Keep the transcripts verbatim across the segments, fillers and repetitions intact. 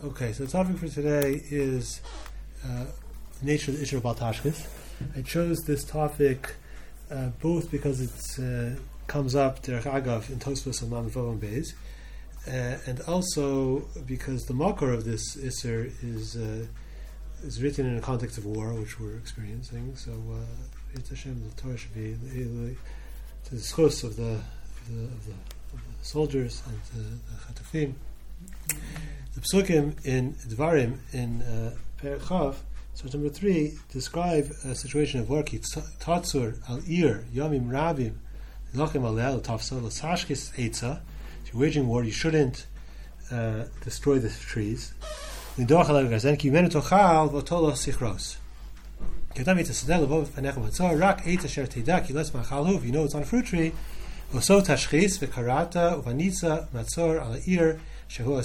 Okay, so the topic for today is uh, the nature of the issue of Baltashkis. I chose this topic uh, both because it uh, comes up derech agav in Tosfos and Mamavov Beis, uh, and also because the makor of this Isser is uh, is written in a context of war, which we're experiencing. So, uh, it's a shame the Torah should be the, to the schos of the of the, of the, of the soldiers and the, the chatafim. The psukim in Dvarim in uh, Perek Chav, source number three, describe a situation of war. Ki tatzur al ir yamim rabim lachem alel tafsal l'sashkis eitza. If you're waging war, you shouldn't uh, destroy the trees. L'doach alav gazen ki menu tochal v'tolo sichros. Kedam yitzadel levov panechem hatzor rak eitza sher teida ki les machalhu. If you know it's on a fruit tree, v'so tashchis v'karata uvanitza matzor al ir. So uh,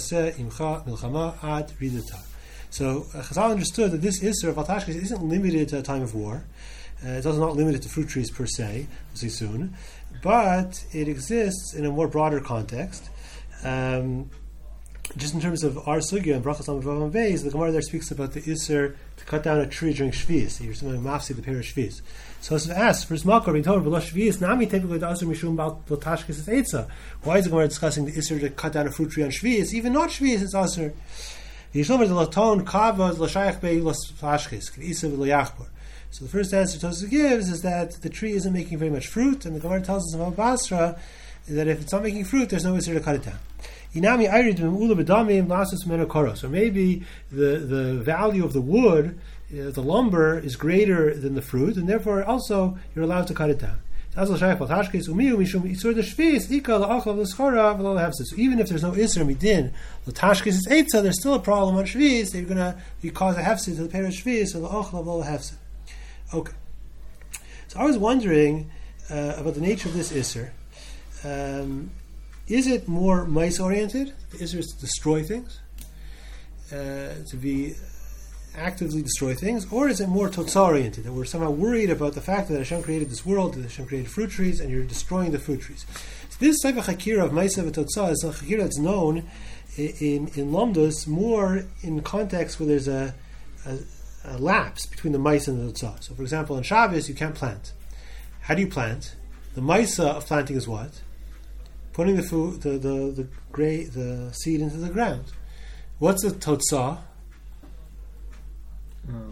Chazal understood that this Isser of Baltashkis isn't limited to a time of war. Uh, it does not limit it to fruit trees per se, we'll see soon, but it exists in a more broader context. Um, just in terms of our sugya and Brachas Mamavov Beis, the Gemara there speaks about the Isser to cut down a tree during Shvius. You're saying mafsi the pair of Shvius. So it's asked, first Makor being told, "V'lo Shvius nami typically asur mishum baltashkis is eitza." Why is the Gemara discussing the Isser to cut down a fruit tree on Shvius? Even not Shvius, it's asur. Yishlomer the laton kavod l'shayach bei l'tashkis k'isa v'loyachbor. So the first answer Tosfos gives is that the tree isn't making very much fruit, and the Gemara tells us about Basra that if it's not making fruit, there's no Isser to cut it down. Or maybe the, the value of the wood, uh, the lumber, is greater than the fruit, and therefore also you're allowed to cut it down. So even if there's no Isser Midin, L'tashkis is Eitza, there's still a problem on Shvius, that you're going to you cause a hefsid to the pair of Shvius, so the Ochel of the hefsid. Okay. So I was wondering uh, about the nature of this Isser. Um, Is it more mice-oriented? Is it to destroy things? Uh, to be actively destroy things? Or is it more totzah-oriented? That we're somehow worried about the fact that Hashem created this world, that Hashem created fruit trees, and you're destroying the fruit trees. So this type of chakira of ma'aseh v'totzah is a chakira that's known in, in Lomdus more in context where there's a, a, a lapse between the mice and the totzah. So for example, on Shabbos, you can't plant. How do you plant? The ma'aseh of planting is what? Putting the food, the the the gray, the seed into the ground. What's the totzah? Um.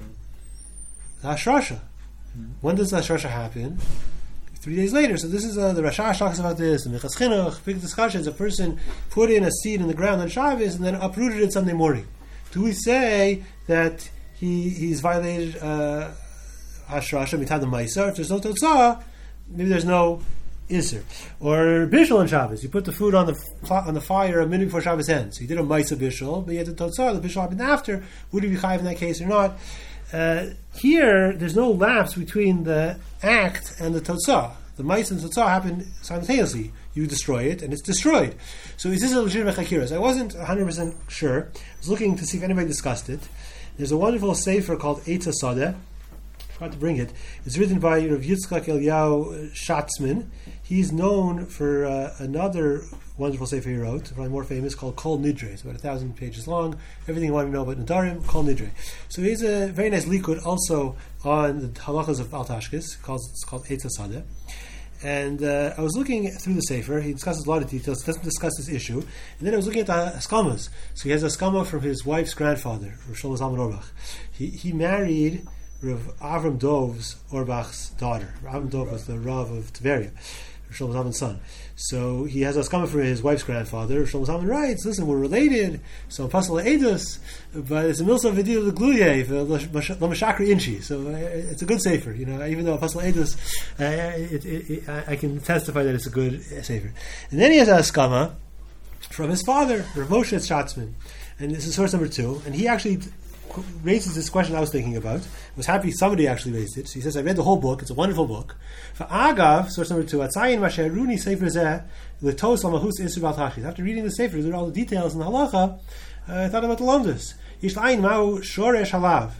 The hashrasha. Mm. When does the hashrasha happen? Three days later. So this is uh, the Rashash talks about this. The Minchas Chinuch, big discussions. A person put in a seed in the ground on Shabbos and then uprooted it Sunday morning. Do we say that he he's violated uh, hashrasha mitad the ma'aser? If there's no totzah, maybe there's no Isser. Or Bishul on Shabbos. You put the food on the on the fire a minute before Shabbos ends. So you did a Maisa Bishul, but you had the Totzah, the Bishul happened after. Would you be chayiv in that case or not? Uh, here, there's no lapse between the act and the Totzah. The Maisa and the Totzah happen simultaneously. You destroy it, and it's destroyed. So is this a legitimate chakiras? I wasn't one hundred percent sure. I was looking to see if anybody discussed it. There's a wonderful sefer called Eitza Sadeh. I forgot to bring it. It's written by Rav Yitzchak Eliyahu Schatzman. He's known for uh, another wonderful sefer he wrote, probably more famous, called Kol Nidre. It's about a thousand pages long. Everything you want to know about Nadarim, Kol Nidre. So he has a very nice likud also on the halachas of Baltashkis. It's called Eitza Sadeh. And uh, I was looking through the sefer. He discusses a lot of details. He doesn't discuss this issue. And then I was looking at the haskamas. So he has a haskama from his wife's grandfather, Rav Shlomo Zalman Auerbach. He he married Rav Avram Dov's Auerbach's daughter. Rav Avram Dov was the Rav of Tveria, Rav Shlomo Zalman's son. So he has a skama for his wife's grandfather. Rav Shlomo Zalman writes, listen, we're related, so Pasal Edus, but it's a milsa v'dil l'gluye, l'mashakri inchi. So uh, it's a good sefer, you know, even though Pasal Edus, uh, it, it, it, I can testify that it's a good sefer. And then he has a skama from his father, Rav Moshe Schatzman. And this is source number two. And he actually raises this question I was thinking about. I was happy somebody actually raised it. So he says, I read the whole book. It's a wonderful book. For Agav, source number two, Atzayin Masheruni Sefer Zeh, L'tos Lamahus Isur Baltashkis. After reading the Sefer, there are all the details in the halacha, uh, I thought about the Lomdus. Yishlayin Ma'u Shoresh Halav.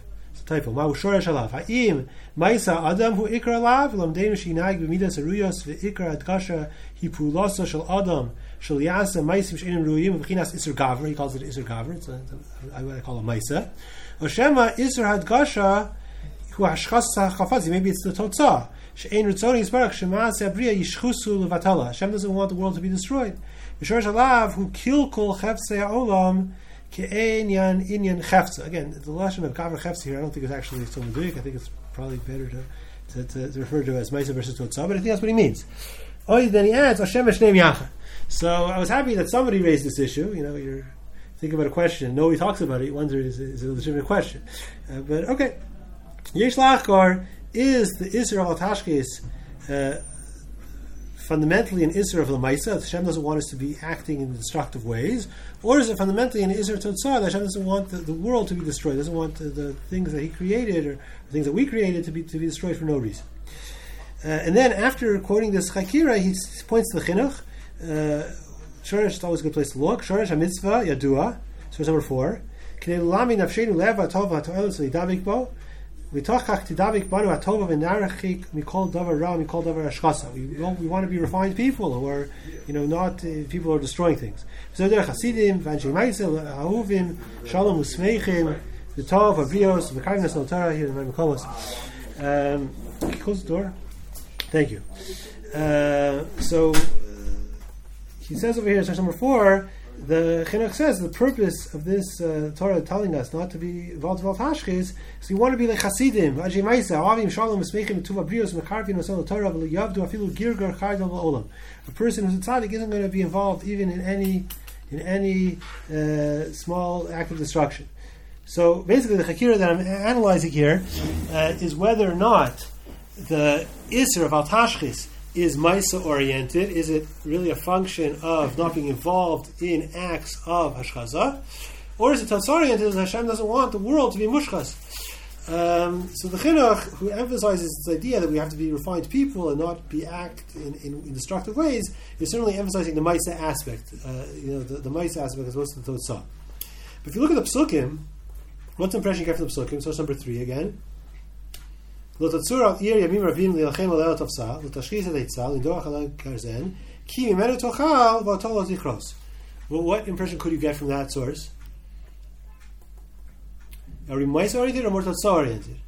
typo. Ma'u shoresh alav. Ha'im ma'isa adam hu ikra alav. Lamdeinu shinag b'midas aruyos ve'ikra adgasha hi pulasa shel adam shel yasa ma'isa she'enim ruyim v'chinas isur gavra. He calls it isur gavra. It's a, I would call it ma'isa. Oshema isur hadgasha hu hashchas chafazi. Maybe it's the totzah. She'ein ritzoni yisbarach shema'aseh abriya yishchusu levatala. Hashem doesn't want the world to be destroyed. V'shoresh alav hu kilkol chefsei ha'olam. Again, the lashon of kavra chefs here, I don't think it's actually so meduik. I think it's probably better to, to, to, to refer to it as Maisa versus Totzah, but I think that's what he means. Oh, then he adds Hashem Shneim Yachad. So I was happy that somebody raised this issue. You know, you're thinking about a question. Nobody talks about it. You wonder is, is it a legitimate question? Uh, but okay, Yesh Lachkar is the Isser of Al-Tashkis uh, fundamentally an Isser of the Maisa. Hashem doesn't want us to be acting in destructive ways. Or is it fundamentally an Isser Totzah that Hashem doesn't want the, the world to be destroyed, doesn't want the, the things that He created or the things that we created to be to be destroyed for no reason. Uh, and then after quoting this Chakira, he points to the Chinuch. Uh, Shoresh is always a good place to look. Shoresh HaMitzvah Yadua, source number four. K'nei l'lami nafshenu leva tova ha'to'elos v'yidavik bo. V'tochach tidavik banu ha'tova v'narachik mikol davar ra mikol davar hashchasa. We we want to be refined people who are, you know, not uh, people who are destroying things. V'zodeh chasidim v'anshei ma'aseh ha'uvim shalom u'smeichim v'tov v'brios v'kargnas l'otara here in the Mekomos. Um, close the door. Thank you. Uh, so uh, he says over here, source number four. The Chinuch says the purpose of this uh, Torah telling us not to be involved in Tashkis is we want to be like Hasidim, Ajay Maisa, Avim Shalom, Esmechim, Tuva Brios, Mekarvin, Osel Torah, V'Yavdu Afilu Girgar Chardal Olam. A person who's a tzaddik isn't going to be involved even in any in any uh, small act of destruction. So basically, the Chakira that I'm analyzing here uh, is whether or not the Isser of Al Tashkis is Maisa oriented? Is it really a function of not being involved in acts of Hashchaza? Or is it Totzah oriented? Hashem doesn't want the world to be mushchas. Um, so the Chinuch, who emphasizes this idea that we have to be refined people and not be act in, in, in destructive ways, is certainly emphasizing the Maisa aspect. Uh, you know, the, the Maisa aspect as opposed to the Totzah. But if you look at the Psukim, what's the impression you get from the Psukim? Source number three again. Lo tatzur al ir yamim ravim li'alchem al tafsa l'tashchis ha'leitzal l'doach al karzen ki mimenu tochal v'atol lo tichros. Well, what impression could you get from that source? Are we Maisa oriented or more Totzah oriented?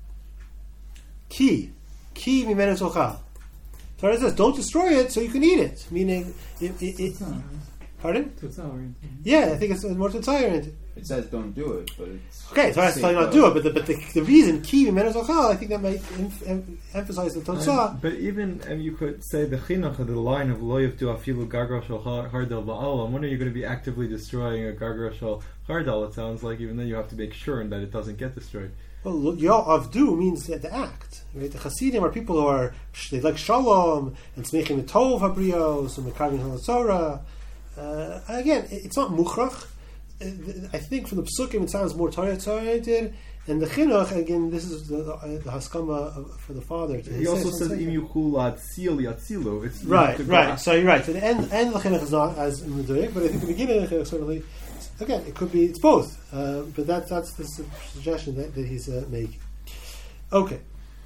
Ki ki mimenu tochal. Torah says, don't destroy it so you can eat it. Meaning, it, it, it, pardon? Totzah oriented. Yeah, I think it's more Totzah oriented. It says don't do it, but it's okay. So that's telling you not to do it, but the, but the, the reason ki mimenu tochal, I think that might em, em, emphasize the Totzah. Um, but even um, you could say the chinuch of the line of lo yivdu afilu gargar shel hardal ba'alam. When are you going to be actively destroying a gargar shel hardal? It sounds like even then you have to make sure that it doesn't get destroyed. Well, avdu means the act. Right? The Hasidim are people who are they like shalom and smechim tov habrios and mekarvin halatzora. Uh, again, it's not muchrach. I think from the Psukim it sounds more Torah oriented, and the Chinuch again. This is the, the, the haskama for the father. To he also says im yuchul atzil yatzilu. It's right, right. So you're right. So the end, end of the Chinuch is not as meduik, but I think the beginning of the Chinuch certainly. Again, it could be it's both, uh, but that that's the su- suggestion that, that he's uh, making. Okay.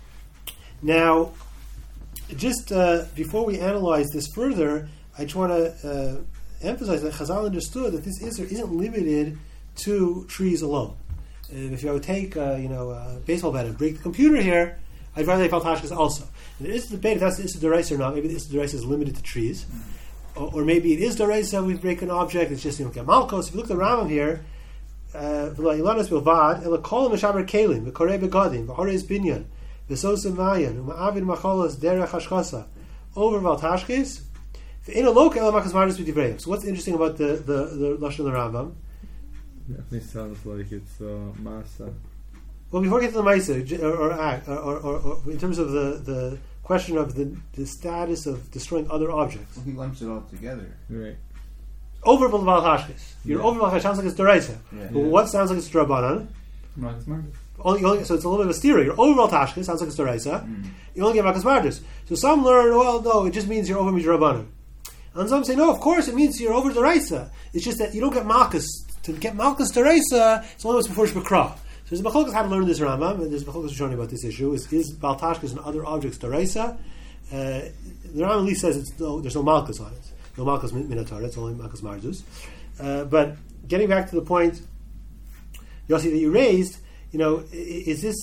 Now, just uh, before we analyze this further, I just want to. Uh, emphasize that Chazal understood that this Isser isn't limited to trees alone. And if I would take, uh, you know, a baseball bat and break the computer here, I'd rather have Tashkis also. And there is a debate if that's the Isser D'Oraisa or not. Maybe the Isser D'Oraisa is limited to trees. Mm-hmm. Or, or maybe it is D'Oraisa, we break an object, it's just, you know, Malkos. If you look at the Rambam here, V'lo Ilanos Bilvad, Ela Kol Meshaber Kelim, V'korei Begadim, V'horeis Binyan, V'sosa Mayan, V'ma'avin Macholos Derech Hashchasa, over Val Tashkis. So what's interesting about the the, the Lashon of the Rambam? It sounds like it's uh, Masa. Well, before we get to the Maisa, or, or, or, or, or, or in terms of the, the question of the, the status of destroying other objects. Well, he lumps it all together. Right. Over B'al Tashkis. You're yeah. over B'al Tashkis sounds like it's D'Oraisa. Yeah. But Yeah. what sounds like it's D'Rabbanan? Marcus Marcus. Only, only, so it's a little bit of a steer. You're over B'al Tashkis, sounds like it's D'Oraisa. Mm. You only get Marcus Marcus. So some learn, well, no, it just means you're over D'Rabbanan. And some say, no, of course, it means you're over D'Oraisa. It's just that you don't get Malchus. To get Malchus D'Oraisa, it's only what's before Shbekra. there's a machlokes how to learn this Rambam, and there's machlokes showing about this issue. Is, is Baltashkas and other objects Daraisa? Uh, the Rambam at least says it's no, there's no Malkus on it. No Malkus Minotaur, it's only Malkus Marzus. Uh, but getting back to the point, Yossi, that you raised, you know, is this,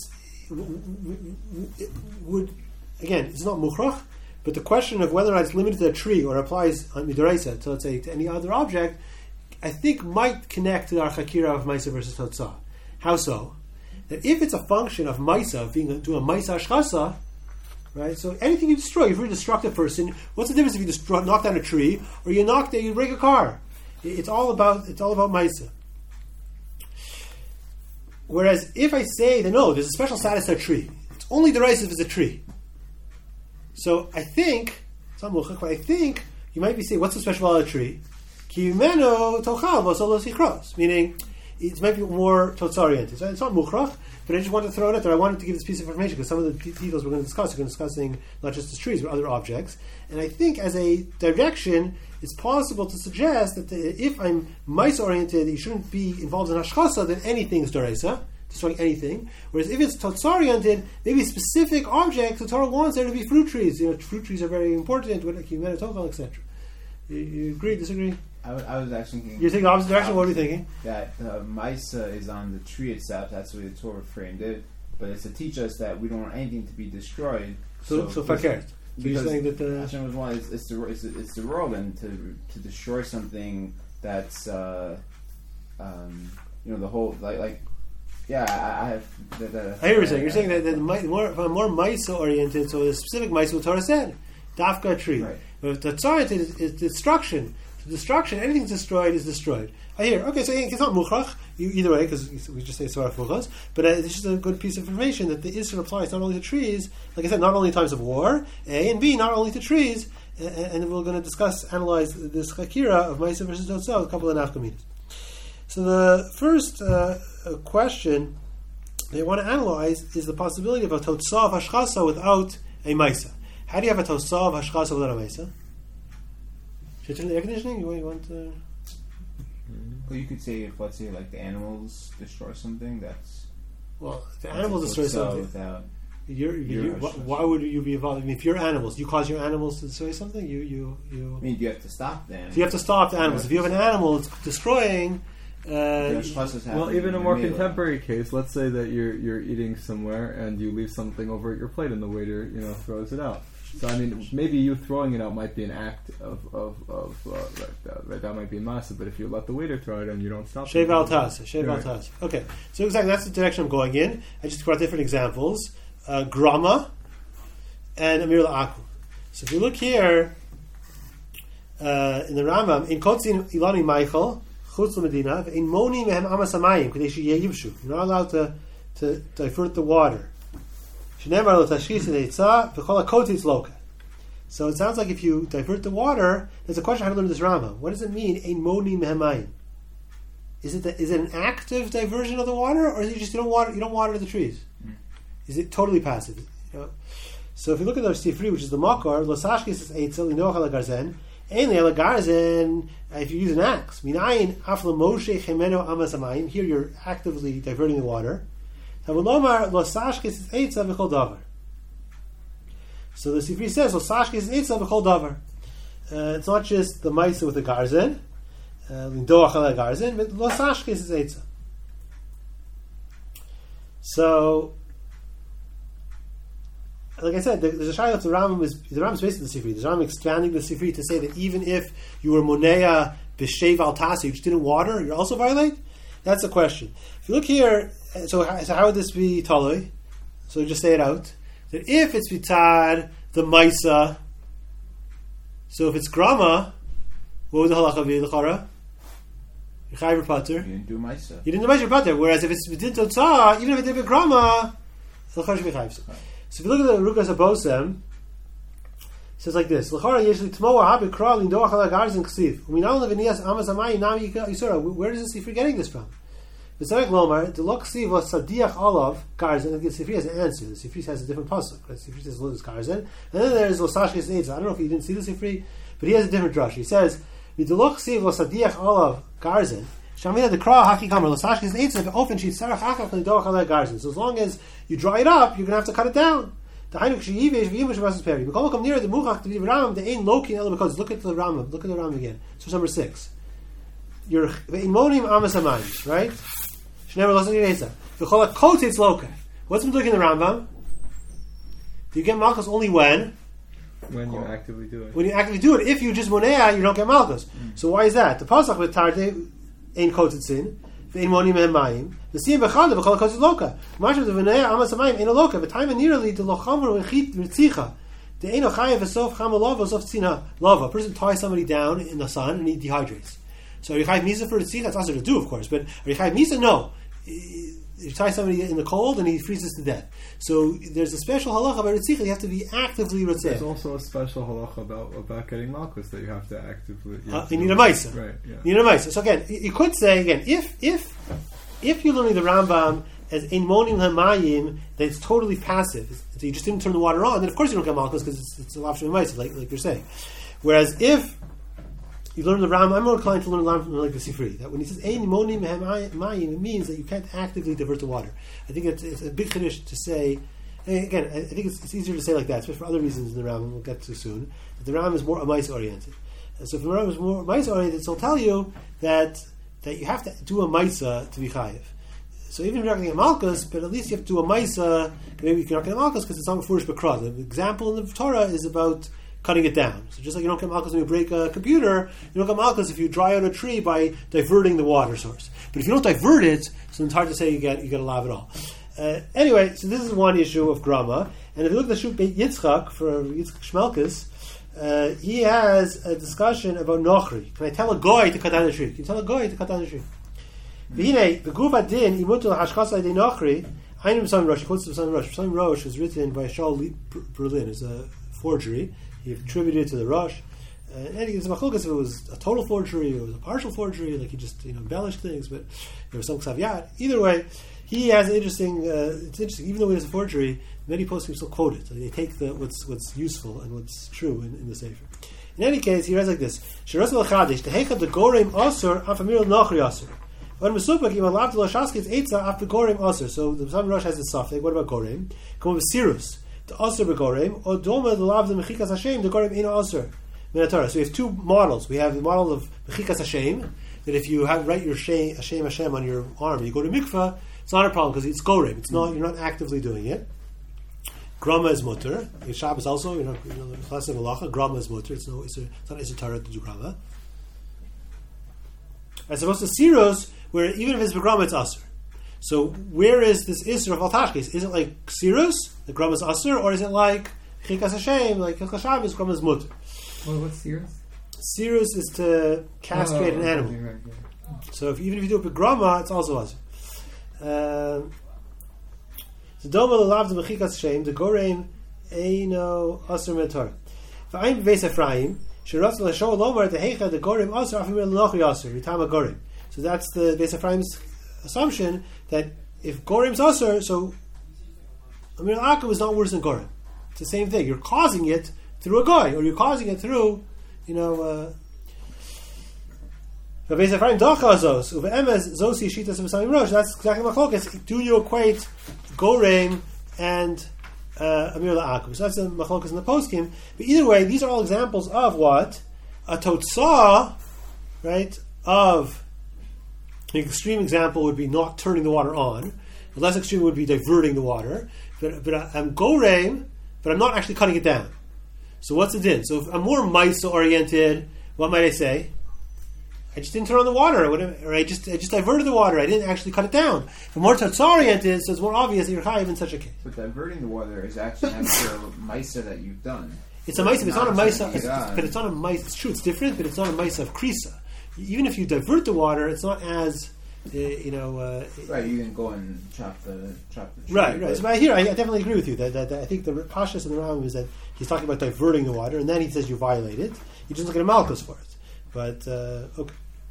would, again, it's not Mukhrach, but the question of whether or not it's limited to a tree or applies on Midaraisa to, let's say, to any other object, I think might connect to our Chakira of Maisa versus Totzah. How so? That if it's a function of Maisa, of being to a Maisa Ashchasa, right? So anything you destroy, if you're a destructive person, what's the difference if you destroy, knock down a tree or you knock down, you break a car? It's all about it's all about Maisa. Whereas if I say that no, there's a special status to a tree, it's only the rice if it's a tree. So I think, but I think you might be saying, what's so special about a tree? Meaning it might be more Totz oriented. So it's not Mukhrach, but I just wanted to throw it out there. I wanted to give this piece of information because some of the details we're going to discuss are going to discussing not just the trees but other objects. And I think as a direction, it's possible to suggest that the, if I'm mice oriented, you shouldn't be involved in Hashchasa, then anything is Doraisa, destroying anything. Whereas if it's Totz oriented, maybe a specific object, the Torah wants there to be fruit trees. You know, fruit trees are very important, like et cetera. You, you agree, disagree? I, w- I was actually thinking... You're thinking the opposite direction? What are you thinking? That uh, Maisa is on the tree itself. That's the way the Torah framed it. But it's to teach us that we don't want anything to be destroyed. So, so, so fakert. So you're saying that the... Hashem was one, it's, it's, the, it's, the, it's the role then to, to destroy something that's... Uh, um, you know, the whole... Like... like yeah, I, I have... The, the, I hear what you're saying. You're saying that, that the, more, more Maisa oriented, so the specific Maisa what Torah said. Dafka tree. Right. But if the oriented is, is destruction. Destruction, anything destroyed is destroyed. I hear. Okay, so it's not Mukhrach, either way, because we just say Svarach Muchas, but uh, it's just a good piece of information that the Isra applies not only to trees, like I said, not only in times of war, A, and B, not only to trees, and, and we're going to discuss, analyze this Chakira of Maisa versus Totzah with a couple of nafkaminas. So the first uh, question they want to analyze is the possibility of a Totzah of Hashchasa without a Maisa. How do you have a Totzah of Hashchasa without a Maisa? Should I turn the air conditioning? You want, you want to... Well, you could say if, let's say, like the animals destroy something, that's... Well, if the animals destroy something... Without you're, you're, you're, why, why would you be involved? I mean, if you're animals, you cause your animals to destroy something, you... you, you I mean, you have to stop the animals. So you have to stop the animals. If you have an animal that's destroying... Uh, well, even a more contemporary case, let's say that you're you're eating somewhere and you leave something over at your plate and the waiter, you know, throws it out. So I mean, maybe you throwing it out might be an act of of, of uh, like that, like that might be massive. But if you let the waiter throw it and you don't stop, Shev al taz, Shev al taz. Okay, so exactly that's the direction I'm going in. I just brought different examples: uh, grama and amir la'aku. So if you look here uh, in the Rambam, in kotzin ilani Michael chutz l'medina in moni mehem amas hamayim kadesh yeyivshu. You're not allowed to to divert the water. So it sounds like if you divert the water, there's a question how to learn this Rama. What does it mean? Ein moni mehamayim. Is it the, is it an active diversion of the water, or is it just you don't water you don't water the trees? Mm. Is it totally passive? You know? So if you look at the Sifri, which is the Makar, losashkis is eitzel inoch ala garzen, ein ala garzen. If you use an axe, minayin afla moshe chemeno amas hamayim. Here you're actively diverting the water. So the Sifri says, "Losashkis is eitzav b'chol davar." It's not just the ma'isa with the garzen, lindoach ala garzen, but losashkis is eitzav. So, like I said, there's a shayla the Rambam is the Rambam is based on the Sifri. The Rambam expanding the Sifri to say that even if you were monea b'shev al tasi, you just didn't water, you're also violate. That's the question. If you look here. So, so how would this be talui? So just say it out. That if it's bitad the maisa, so if it's grama, what would the halacha be? The chara, you chayiv pater. You didn't do maisa. You didn't do maisa pater. Whereas if it's b'din totzah, even if it did grama, the chara should be chayiv. So if you look at the rukas abosem, it says like this: l'chara yeshli tmo habi kral lindoach ala garzin ksiv. Uminal levinias amas amayi nami yisura. Where does he forgetting this from? The Tzarek Lomar, the Loksiv was Sadiach Olav Garzin, and the Sifri has an answer. The Sifri has a different pasuk. The Sifri says Lotus Garzin, and then there's Losashkis Neitza. I don't know if you didn't see the Sifri, but he has a different drush. He says, "With the Loksiv was Sadiach Olav Garzin." Shamina the Kra Haki Kamer Lasashkis Eitzah Ofen Sheet Sarach Achach Lidoch Alei Garzin. So as long as you dry it up, you're gonna have to cut it down. The Hainuk Sheyivesh V'Yimush Vasas Peri. We come near the Muchach to the Ram, the Ein Loki and because look at the Ram, look at the Ram again. So number six. You're Ve'imonim Amas Amayim, right? Shnever Lasan Yireza. V'Chola Kotitz Loka. What's been looking in the Rambam? Do you get Malchus only when? When you actively do it. When you actively do it. If you just monea, you don't get Malchus. Mm. So why is that? The Pasach with Tarde Ein Kotitzin, Ve'in Monim Mayim, the Siyam Bechanda, Bechol Kotit Loka. Mashav the Venea Amas Amayim, Ein Loka, the time nearly the Lochamru Echit Ritzicha. The Ein Ochayev Esof Chamalov Esof Tzina Lava. A person ties somebody down in the sun and he dehydrates. So are you Chayev Misa for Ritzicha? It's also to do, of course, but are you Chayev Misa? No. You tie somebody in the cold and he freezes to death. So there's a special halacha about Ritzicha. You have to be actively Ritzich. There's also a special halacha about about getting Malchus that you have to actively. You, uh, you need a Maisa. Right. Yeah. You need a Maisa. So again, you could say again, if if if you're learning the Rambam as Ein Monim Hamayim, that it's totally passive. So you just didn't turn the water on. Then of course you don't get Malchus because it's, it's a option of Maisa, like like you're saying. Whereas if you learn the Ram. I'm more inclined to learn the Ram from like the Sifri. That when he says "Ein monim mayim," it means that you can't actively divert the water. I think it's, it's a big chiddush to say. Again, I think it's, it's easier to say like that, especially for other reasons in the Ram. We'll get to soon. That the Ram is more Amais oriented. So if the Ram is more Amais oriented, so it'll tell you that that you have to do a Maisa to be chayiv. So even if you're not going to get Malchus, but at least you have to do a Maisa. Maybe you're not going to get Malchus because it's not Mefurish B'Kra. The example in the Torah is about cutting it down. So just like you don't get Malchus when you break a computer, you don't get Malchus if you dry out a tree by diverting the water source. But if you don't divert it, so it's hard to say you get you get a lav at all. Uh, anyway, so this is one issue of Grama. And if you look at the Shuk Beit Yitzchak for Yitzchak Shmelkes, uh, he has a discussion about Nochri. Can I tell a goy to cut down the tree? Can you tell a goy to cut down the tree? V'hinei, the Guva Din, Imutul Hashkas Aydei Nochri, Einim B'Samim Rosh, he quotes the B'Samim Rosh. B'Samim Rosh was written by Shaul Berlin. It's a forgery. He attributed it to the Rosh. Uh, and it's a machlokas if it was a total forgery or it was a partial forgery, like he just you know embellished things, but there was some ksaviyat. Either way, he has an interesting. Uh, it's interesting, even though it is a forgery. Many poskim still quote it. They take the what's what's useful and what's true in, in the sefer. In any case, he writes like this: Shiras l'chadish tehechad the gorem asur afamir l'nachri asur. When mesupak im alav to l'shaskis eitza af the gorem asur. So the B'Samim Rosh has a suffix. What about gorem? Come with sirus. The asur begorem or doma the lav the mechikas Hashem the gorem ino asur minatorah. So we have two models. We have the model of mechikas Hashem that if you have write your Hashem Hashem Hashem on your arm, and you go to mikvah, it's not a problem because it's gorem. It's not you're not actively doing it. Grama is mutter. In Shabbos also, you know, you know the class of halacha. Grama is mutter. It's no, it's, a, it's not esoteric to do grama. As opposed to siros, where even if it's begrama, it's asur. So where is this isur of altashkes? Is it like siros, the grama is asur, or is it like chikas Hashem, like Hilchas Shabbos, grama is mutter? Well, what's siros? Siros is to castrate oh, an animal. Right, yeah. So if, even if you do it with grama, it's also asur. Um, So doma l'lav the mechikas Hashem the gorein eino asur metor. V'ayim b'veis Ephraim sheratz l'shol lomar the heicha the gorein asur afimir l'nochri asur yitama gorein. So that's the Beis Ephraim's assumption that if goreim's asur, so Amir al-Akav is not worse than gorem. It's the same thing. You're causing it through a goy, or you're causing it through, you know. Uh, Beis Ephraim dachazos uve'emes zosi shitas v'samim rosh. That's exactly my focus. Do you equate Goreim and uh, Amir la'akum? So that's the machlokas in the poskim. But either way, these are all examples of what? A totzah, right? Of the extreme example would be not turning the water on. The less extreme would be diverting the water. But, but I'm Goreim, but I'm not actually cutting it down. So what's the din? So if I'm more Maisa oriented, what might I say? I just didn't turn on the water, or I just I just diverted the water. I didn't actually cut it down. If I'm more totzah oriented, so it's more obvious that you're chayiv in such a case. But diverting the water is actually after a maisa that you've done. It's a maisa, but it's not a maisa. It's, but it's not a maisa. It's true, it's different, but it's not a maisa of krisa. Even if you divert the water, it's not as uh, you know. Uh, right, you can go and chop the chop the tree. Right, right. So but here, I, I definitely agree with you. That, that, that I think the pashas in the Rambam is that he's talking about diverting the water, and then he says you violate it. You just look at a malchus for it. But uh, okay.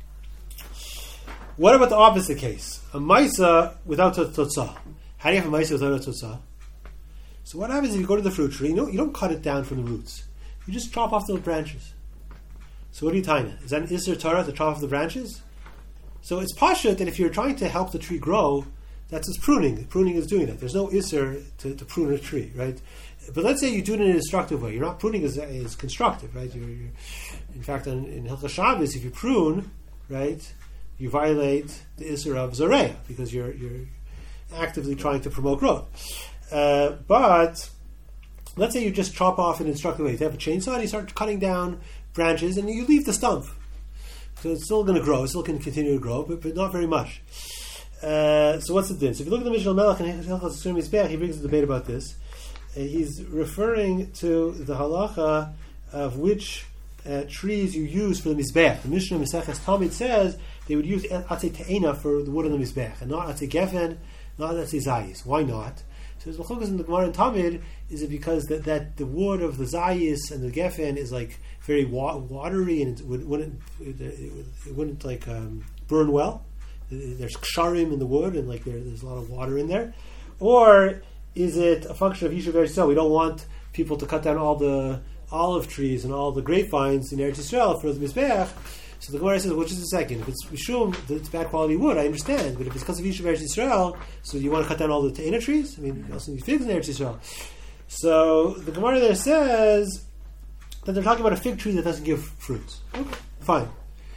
What about the opposite case? A maisa without a totzah. How do you have a maisa without a totzah? So what happens if you go to the fruit tree? You know, you don't cut it down from the roots. You just chop off the branches. So what are you tying it? Is that an Isser Torah to chop off the branches? So it's pashut that if you're trying to help the tree grow, that's its pruning. Pruning is doing that. There's no isser to, to prune a tree, right? But let's say you do it in a destructive way. You're not pruning is, is constructive, right? You're, you're, in fact, in, in Hilchos Shabbos, if you prune, right, you violate the isser of zareya because you're you're actively trying to promote growth. Uh, but let's say you just chop off in a destructive way. You have a chainsaw and you start cutting down branches and you leave the stump. So it's still going to grow. It's still going to continue to grow, but, but not very much. Uh, so what's the din? So if you look at the Mishnah Melech and Hilchos Isurim Mizbeach, he brings a debate about this. Uh, he's referring to the halacha of which uh, trees you use for the Mizbeach. The Mishnah Maseches Talmud says they would use Atzei Te'ena for the wood on the Mizbeach, and not Atzei Gefen, not Atzei Zayis. Why not? So the Machlokes in the Gemara and Talmud is it because that, that the wood of the Zayis and the Gefen is like very wa- watery and it would, wouldn't it, it wouldn't like um, burn well. There's ksharim in the wood and like there, there's a lot of water in there, or is it a function of Yishuv Eretz Yisrael? We don't want people to cut down all the olive trees and all the grapevines in Eretz Yisrael for the Mizbeach. So the Gemara says, which is the second? If it's Mishum, it's bad quality wood, I understand. But if it's because of Yishuv Eretz Yisrael, so you want to cut down all the Te'ena trees? I mean, you also need figs in Eretz Yisrael. So the Gemara there says that they're talking about a fig tree that doesn't give fruits. Okay, fine.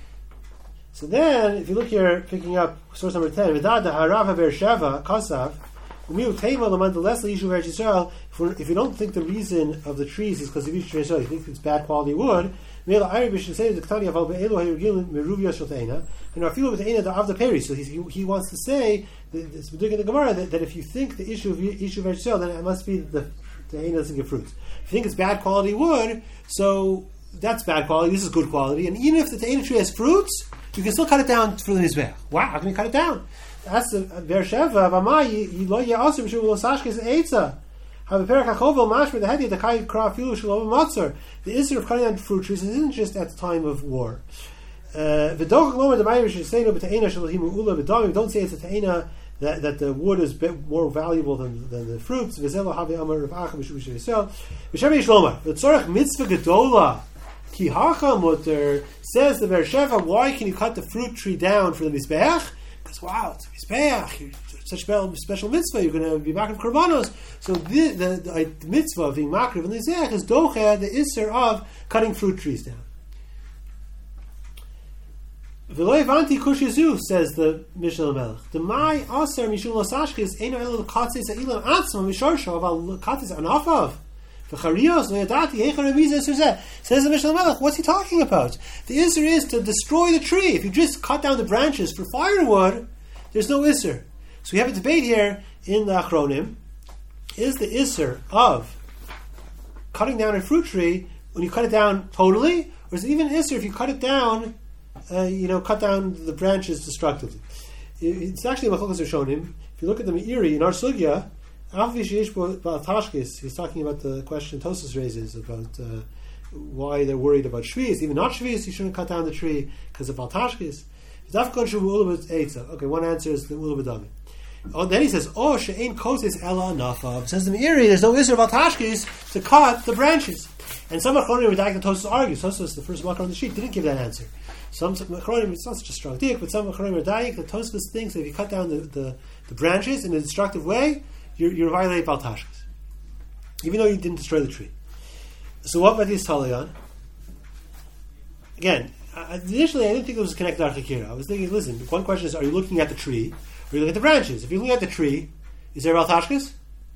So then, if you look here, picking up source number ten, V'dad ha'arava Beersheva kasav u'miu teima l'mandales l'yishuv Eretz Yisrael. If you don't think the reason of the trees is because of Yishuv Eretz Yisrael, you think it's bad quality wood. Meila Irish should say the Ketani aval be'elu ha'yurgilin meruvia shotena and afilu v'teina the avda peri. So he he wants to say that it's been doing in the Gemara that, that if you think the issue of Yishuv Eretz Yisrael, then it must be the teina doesn't give fruits. If you think it's bad quality wood, so that's bad quality. This is good quality, and even if the teina tree has fruits, you can still cut it down for the Mizbeach. Wow, how can you cut it down? That's the Beersheva. V'amai lo ye'asim shu lo sashkes eitza. Have a perak hachovel mashmer the hedi the kai kra filu shalom matzor. The issue of cutting down fruit trees isn't just at the time of war. V'doch lomer the mayrish yiseinu b'teina shalohimu ula b'dami. Don't say it's a teina that that the wood is bit more valuable than than the fruits. V'zelo havi amar Rav Acha b'shu b'shu yisrael. V'shem yishlomer. V'tzorach mitzvah gedola. Ki hacha mutter, says the Beersheva, why can you cut the fruit tree down for the Mizbeach? Because wow, it's a Mizbeach, it's such a special mitzvah, you're going to be makriv korbanos. So the, the, the, the mitzvah of being makriv in the Mizbeach is docha, the isser of cutting fruit trees down. V'lo evanti kushizu, says the Mishnah Melech. The mai aser mishum lasashkis eino elu l'katzis ha'ilam atzma misharsho aval l'katzis anafav. Says the Mishnah Melech, what's he talking about? The Isser is to destroy the tree. If you just cut down the branches for firewood, there's no Isser. So we have a debate here in the Achronim. Is the Isser of cutting down a fruit tree when you cut it down totally? Or is it even Isser if you cut it down, uh, you know, cut down the branches destructively? It's actually Machlokes Rishonim. If you look at the Meiri in our Sugya, he's talking about the question Tosfos raises about uh, why they're worried about shvius. Even not shvius, you shouldn't cut down the tree because of Baltashkis. Okay, one answer is the ula b'dami. Oh, then he says, "Oh, she'ein kosis ela nafav." Says the Meiri, there's no isur of Baltashkis to cut the branches. And some Achronim Redaik and Tosfos argue. Tosfos, the first marker on the sheet, didn't give that answer. Some Achronim, it's not such a strong dick, but some Achronim Redaik, the Tosfos thinks that if you cut down the, the, the branches in a destructive way, You're, you're violating Baltashkis, even though you didn't destroy the tree. So what about this Talayan? Again, I, initially I didn't think it was connected to Archikira. I was thinking, listen, one question is, are you looking at the tree, or are you looking at the branches? If you're looking at the tree, is there Baltashkis?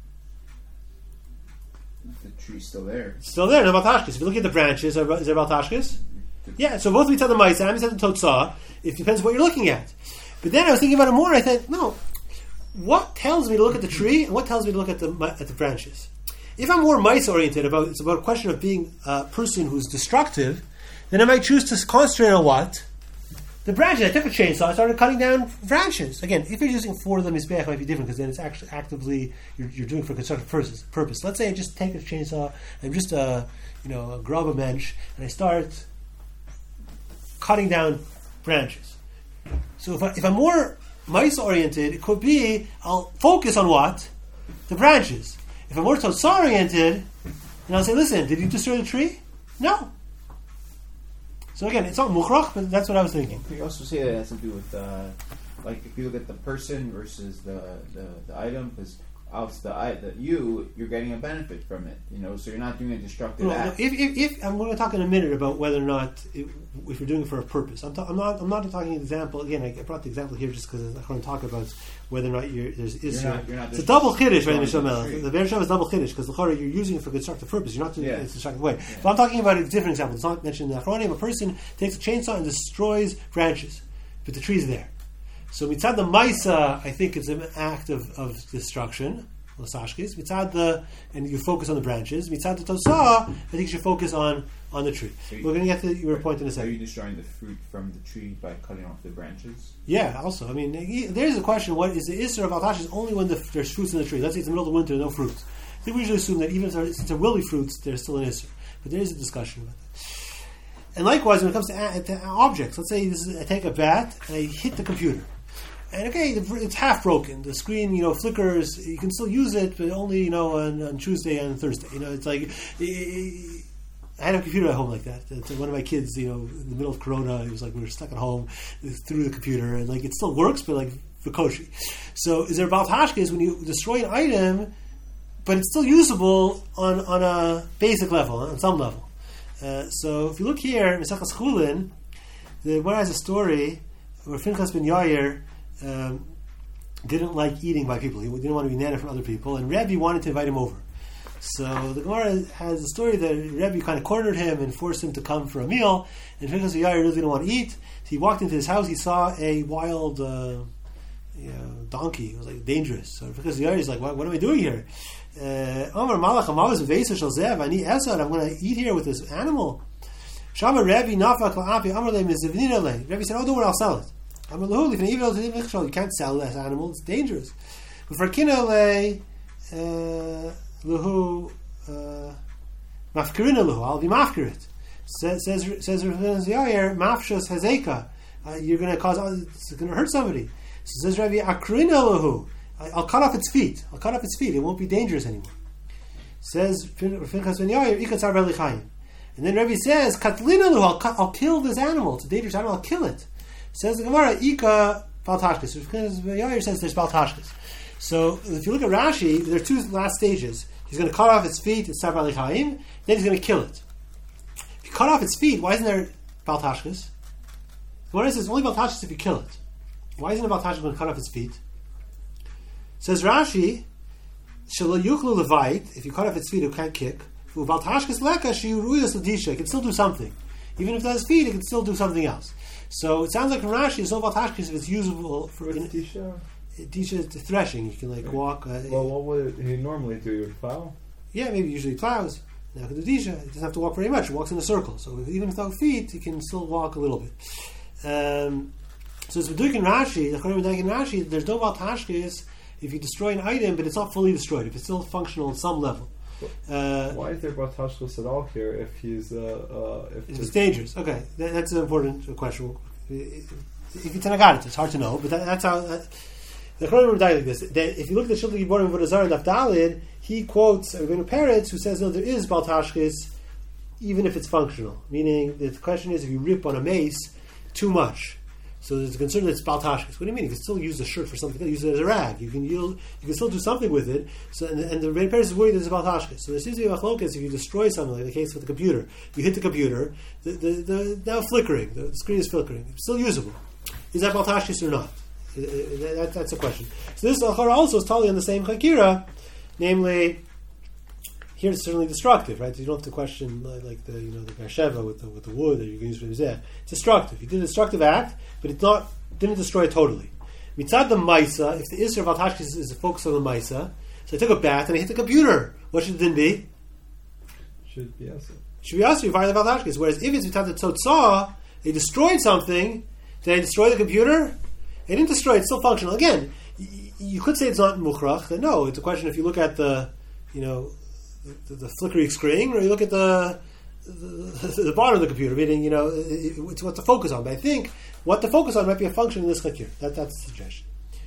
The tree's still there. It's still there, no Baltashkis. If you look at the branches, is there Baltashkis? Yeah, so both we tell the Maisa and we tell the Totzah, it depends what you're looking at. But then I was thinking about it more, and I thought, no, what tells me to look at the tree, and what tells me to look at the at the branches? If I'm more mice oriented about it's about a question of being a person who's destructive, then I might choose to concentrate on what the branches. I took a chainsaw, I started cutting down branches. Again, if you're using for the mizbeach, it might be different because then it's actually actively you're, you're doing it for a constructive purpose. Let's say I just take a chainsaw, I'm just a you know a grab a bench, and I start cutting down branches. So if, I, if I'm more mice oriented, it could be I'll focus on what? The branches. If I'm more Totzah oriented, then I'll say, listen, did you destroy the tree? No. So again, it's not mukhrach, but that's what I was thinking. Can you also say that it has to do with, uh, like, if you look at the person versus the the, the item, because out the, I, the you, you're getting a benefit from it, you know, so you're not doing a destructive No, act. if, if, if I'm going to talk in a minute about whether or not it, if you're doing it for a purpose. I'm, ta- I'm not. I'm not talking example again. I brought the example here just because I want to talk about whether or not you're, there's is You're not- you're not it's a just double chiddush, right? throwing Mishal it in the Melech. tree. The Be'er Sheva is double chiddush because the you're using it for constructive purpose. You're not doing Yeah. it in a destructive way. But I'm talking about a different example. It's not mentioned in the Achronim. A person takes a chainsaw and destroys branches, but the tree's there. So mitzad the Maisa, I think it's an act of, of destruction. L'sashkis. Mitzad the, and you focus on the branches. Mitzad the Tosah, I think you should focus on, on the tree. So you- We're going to get to your point in a Are second. you destroying the fruit from the tree by cutting off the branches? Yeah, also, I mean, he- there's a question: what is the Isser of Al-Tashish only when the, there's fruits in the tree? Let's say it's in the middle of the winter, no fruits. I think we usually assume that even if there, since there will be fruits, there's still an Isser. But there is a discussion about that. And likewise, when it comes to, a, to objects, let's say this is, I take a bat and I hit the computer. And okay, the, it's half broken. The screen, you know, flickers. You can still use it, but only, you know, on, on Tuesday and Thursday. You know, it's like I had a computer at home like that. It's one of my kids, you know, in the middle of Corona, it was like we were stuck at home through the computer, and like it still works, but like v'koshi. So, is there about hashkes when you destroy an item, but it's still usable on on a basic level, on some level? Uh, so, if you look here, Mesachas Chulin, the one has a story where Pinchas ben Yair um, didn't like eating by people. He didn't want to be nana from other people, and Rebbe wanted to invite him over. So the Gemara has a story that Rebbe kind of cornered him and forced him to come for a meal, and Pinchas ben Yair really didn't want to eat. So he walked into his house, he saw a wild uh, you know, donkey. It was like dangerous. So Pinchas ben Yair is like, what, what am I doing here? Omar Malach Amav Vesa Shel Zev, I need Esad, I'm going to eat here with this animal. Shama Rebbe Nafak La'api Amar Le Mizivnina Le. Rebbe said, oh, don't worry, I'll sell it. You can't sell that animal; it's dangerous. But for kina le luhu mafkarina luhu, I'll be mafkir it. Says says says Rabbi Yair mafshas hazeka. You're going to cause it's going to hurt somebody. So says Rabbi akrina luhu. I'll cut off its feet. I'll cut off its feet. It won't be dangerous anymore. Says Pinchas ben Yair ikatzar belichayim. And then Rabbi says katlina luhu. I'll cut, I'll kill this animal. It's a dangerous animal. I'll kill it. Says the Gemara, Ika Baltashkis. Yair says there's Baltashkis. So if you look at Rashi, there are two last stages. He's going to cut off its feet, it's Sar Bali Chaim, then he's going to kill it. If you cut off its feet, why isn't there Baltashkis? The Gemara says only Baltashkis if you kill it. Why isn't it Baltashkis when you cut off its feet? Says Rashi, Shalo Yuchlu Levite, if you cut off its feet, it can't kick. Baltashkis Leka, Shiuruyas Ladisha, it can still do something. Even if it has feet, it can still do something else. So it sounds like from Rashi, it's no Baltashkis if it's usable for What's in, Tisha? Tisha is threshing. You can like walk. Uh, Well, what would he normally do? He would plow? yeah, maybe usually plows. Now can do Tisha. He doesn't have to walk very much. He walks in a circle. So if, even without feet, he can still walk a little bit. Um, so it's B'duk in Rashi. The Chorim B'duk in Rashi. There's no Baltashkis if you destroy an item, but it's not fully destroyed. If it's still functional on some level. Uh, Why is there Baltashkos at all here if he's uh, uh, if It's it's dangerous. Okay, that, that's an important question. If it's an agarit, it's hard to know, but that, that's how. That, the Chronim died like this. That if you look at the Shilta Giborim Vodazar and Dafdalid, he quotes Rabbeinu Peretz, who says no, there is Baltashkis, even if it's functional. Meaning, the question is if you rip on a mace too much. So there's a concern that it's Baltashkis. What do you mean? You can still use the shirt for something. Use it as a rag. You can yield, you can still do something with it. So and, and the Rebbeinu Peretz is worried that it's Baltashkis. So there seems to be a machlokas if you destroy something, like the case with the computer. You hit the computer, the, the, the now flickering. The screen is flickering. It's still usable. Is that Baltashkis or not? Uh, uh, that, that's a question. So this Achara also is totally on the same Chakira, namely. Here it's certainly destructive, right? You don't have to question like, like the you know the Beersheva with the with the wood that you can use for Mizeh. It's destructive. You did a destructive act, but it's not didn't destroy it totally. Mitzad the Maisa, if the Isser of Altashkis is, is a focus on the Maisa, so I took a bath and I hit the computer. What should it then be? should be answered. Should be also via the Altashkis. Whereas if it's Mitzad the Tzotzah, they destroyed something. Did I destroy the computer? They didn't destroy it. It's still functional. Again, y- you could say it's not mukhrach. No, it's a question if you look at the you know. The, the flickering screen, or you look at the, the the bottom of the computer, meaning you know it, it's what to focus on. But I think what to focus on might be a function in this chakir. That that's the suggestion.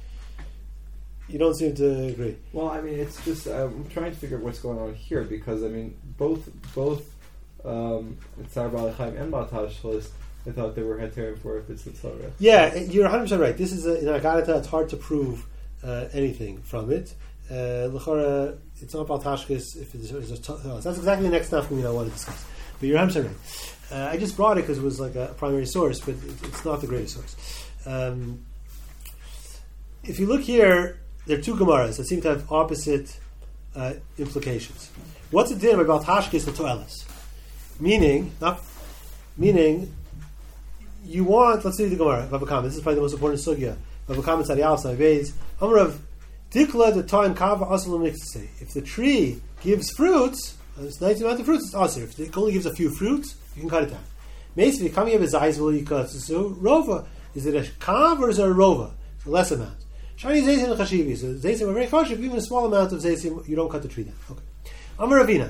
You don't seem to agree. Well, I mean, it's just I'm trying to figure out what's going on here because I mean, both both um, it's Tzar Ba'al Chaim and Baal Tashchis, I thought they were heterim for if it's the Tzara. Yeah, you're one hundred percent right. This is a, in Agarata, it's hard to prove uh, anything from it. Uh, L'chora, it's not Baal Tashchis if it's, it's a Tzaras. That's exactly the next stuff I want to discuss. But you're one hundred percent right. Uh, I just brought it because it was like a primary source, but it, it's not the greatest source. Um, if you look here, there are two Gemaras that seem to have opposite uh, implications. What's the din about Tashkis L'To'elis? Meaning, not meaning, you want, let's see the Gemara, Vavakam, this is probably the most important sugya. Vavakam and Tzadiyal, Tzadiyal, Amrav, Dikla the time Kava Asalam Miksase. If the tree gives fruits, it's nice amount of fruits, it's awesome. If it only gives a few fruits, you can cut it down. Basically, coming up as eyes will you cut. So, Rova, is it a Kav or is it a Rova? It's a less amount. Shani Zaysim and Chashivi. So, Zaysim are very chashiv, even a small amount of Zaysim, you don't cut the tree down. Okay. Amar Ravina,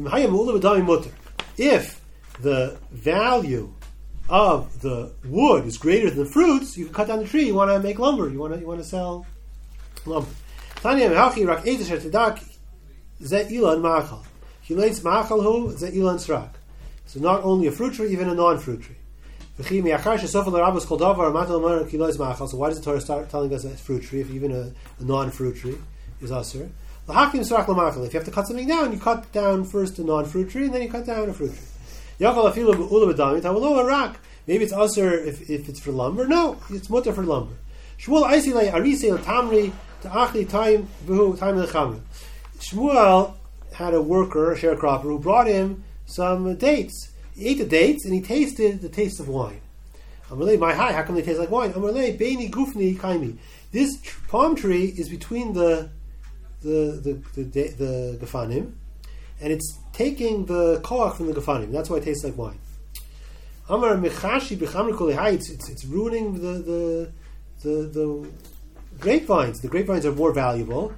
if the value of the wood is greater than the fruits, you can cut down the tree. You want to make lumber. You want to you want to sell lumber. Tanya mehachi rak etisher tedak ze ilan ma'achal. Hilates ma'achal hu ze ilan srak. So not only a fruit tree, even a non-fruit tree. So why does the Torah start telling us that it's fruit tree if even a, a non-fruit tree is asur? If you have to cut something down, you cut down first a non-fruit tree and then you cut down a fruit tree. Maybe it's asur if, if it's for lumber. No, it's mutter for lumber. Shmuel had a worker, a sharecropper, who brought him some dates. He ate the dates and he tasted the taste of wine. Amalei, my hi, how come they taste like wine? Amalei, beini gufni kaimi. This tr- palm tree is between the the the the, the, the gefanim, and it's taking the koach from the gefanim. That's why it tastes like wine. Amar mechashi b'chamri kolei. It's it's ruining the the the the grapevines. The grapevines are more valuable.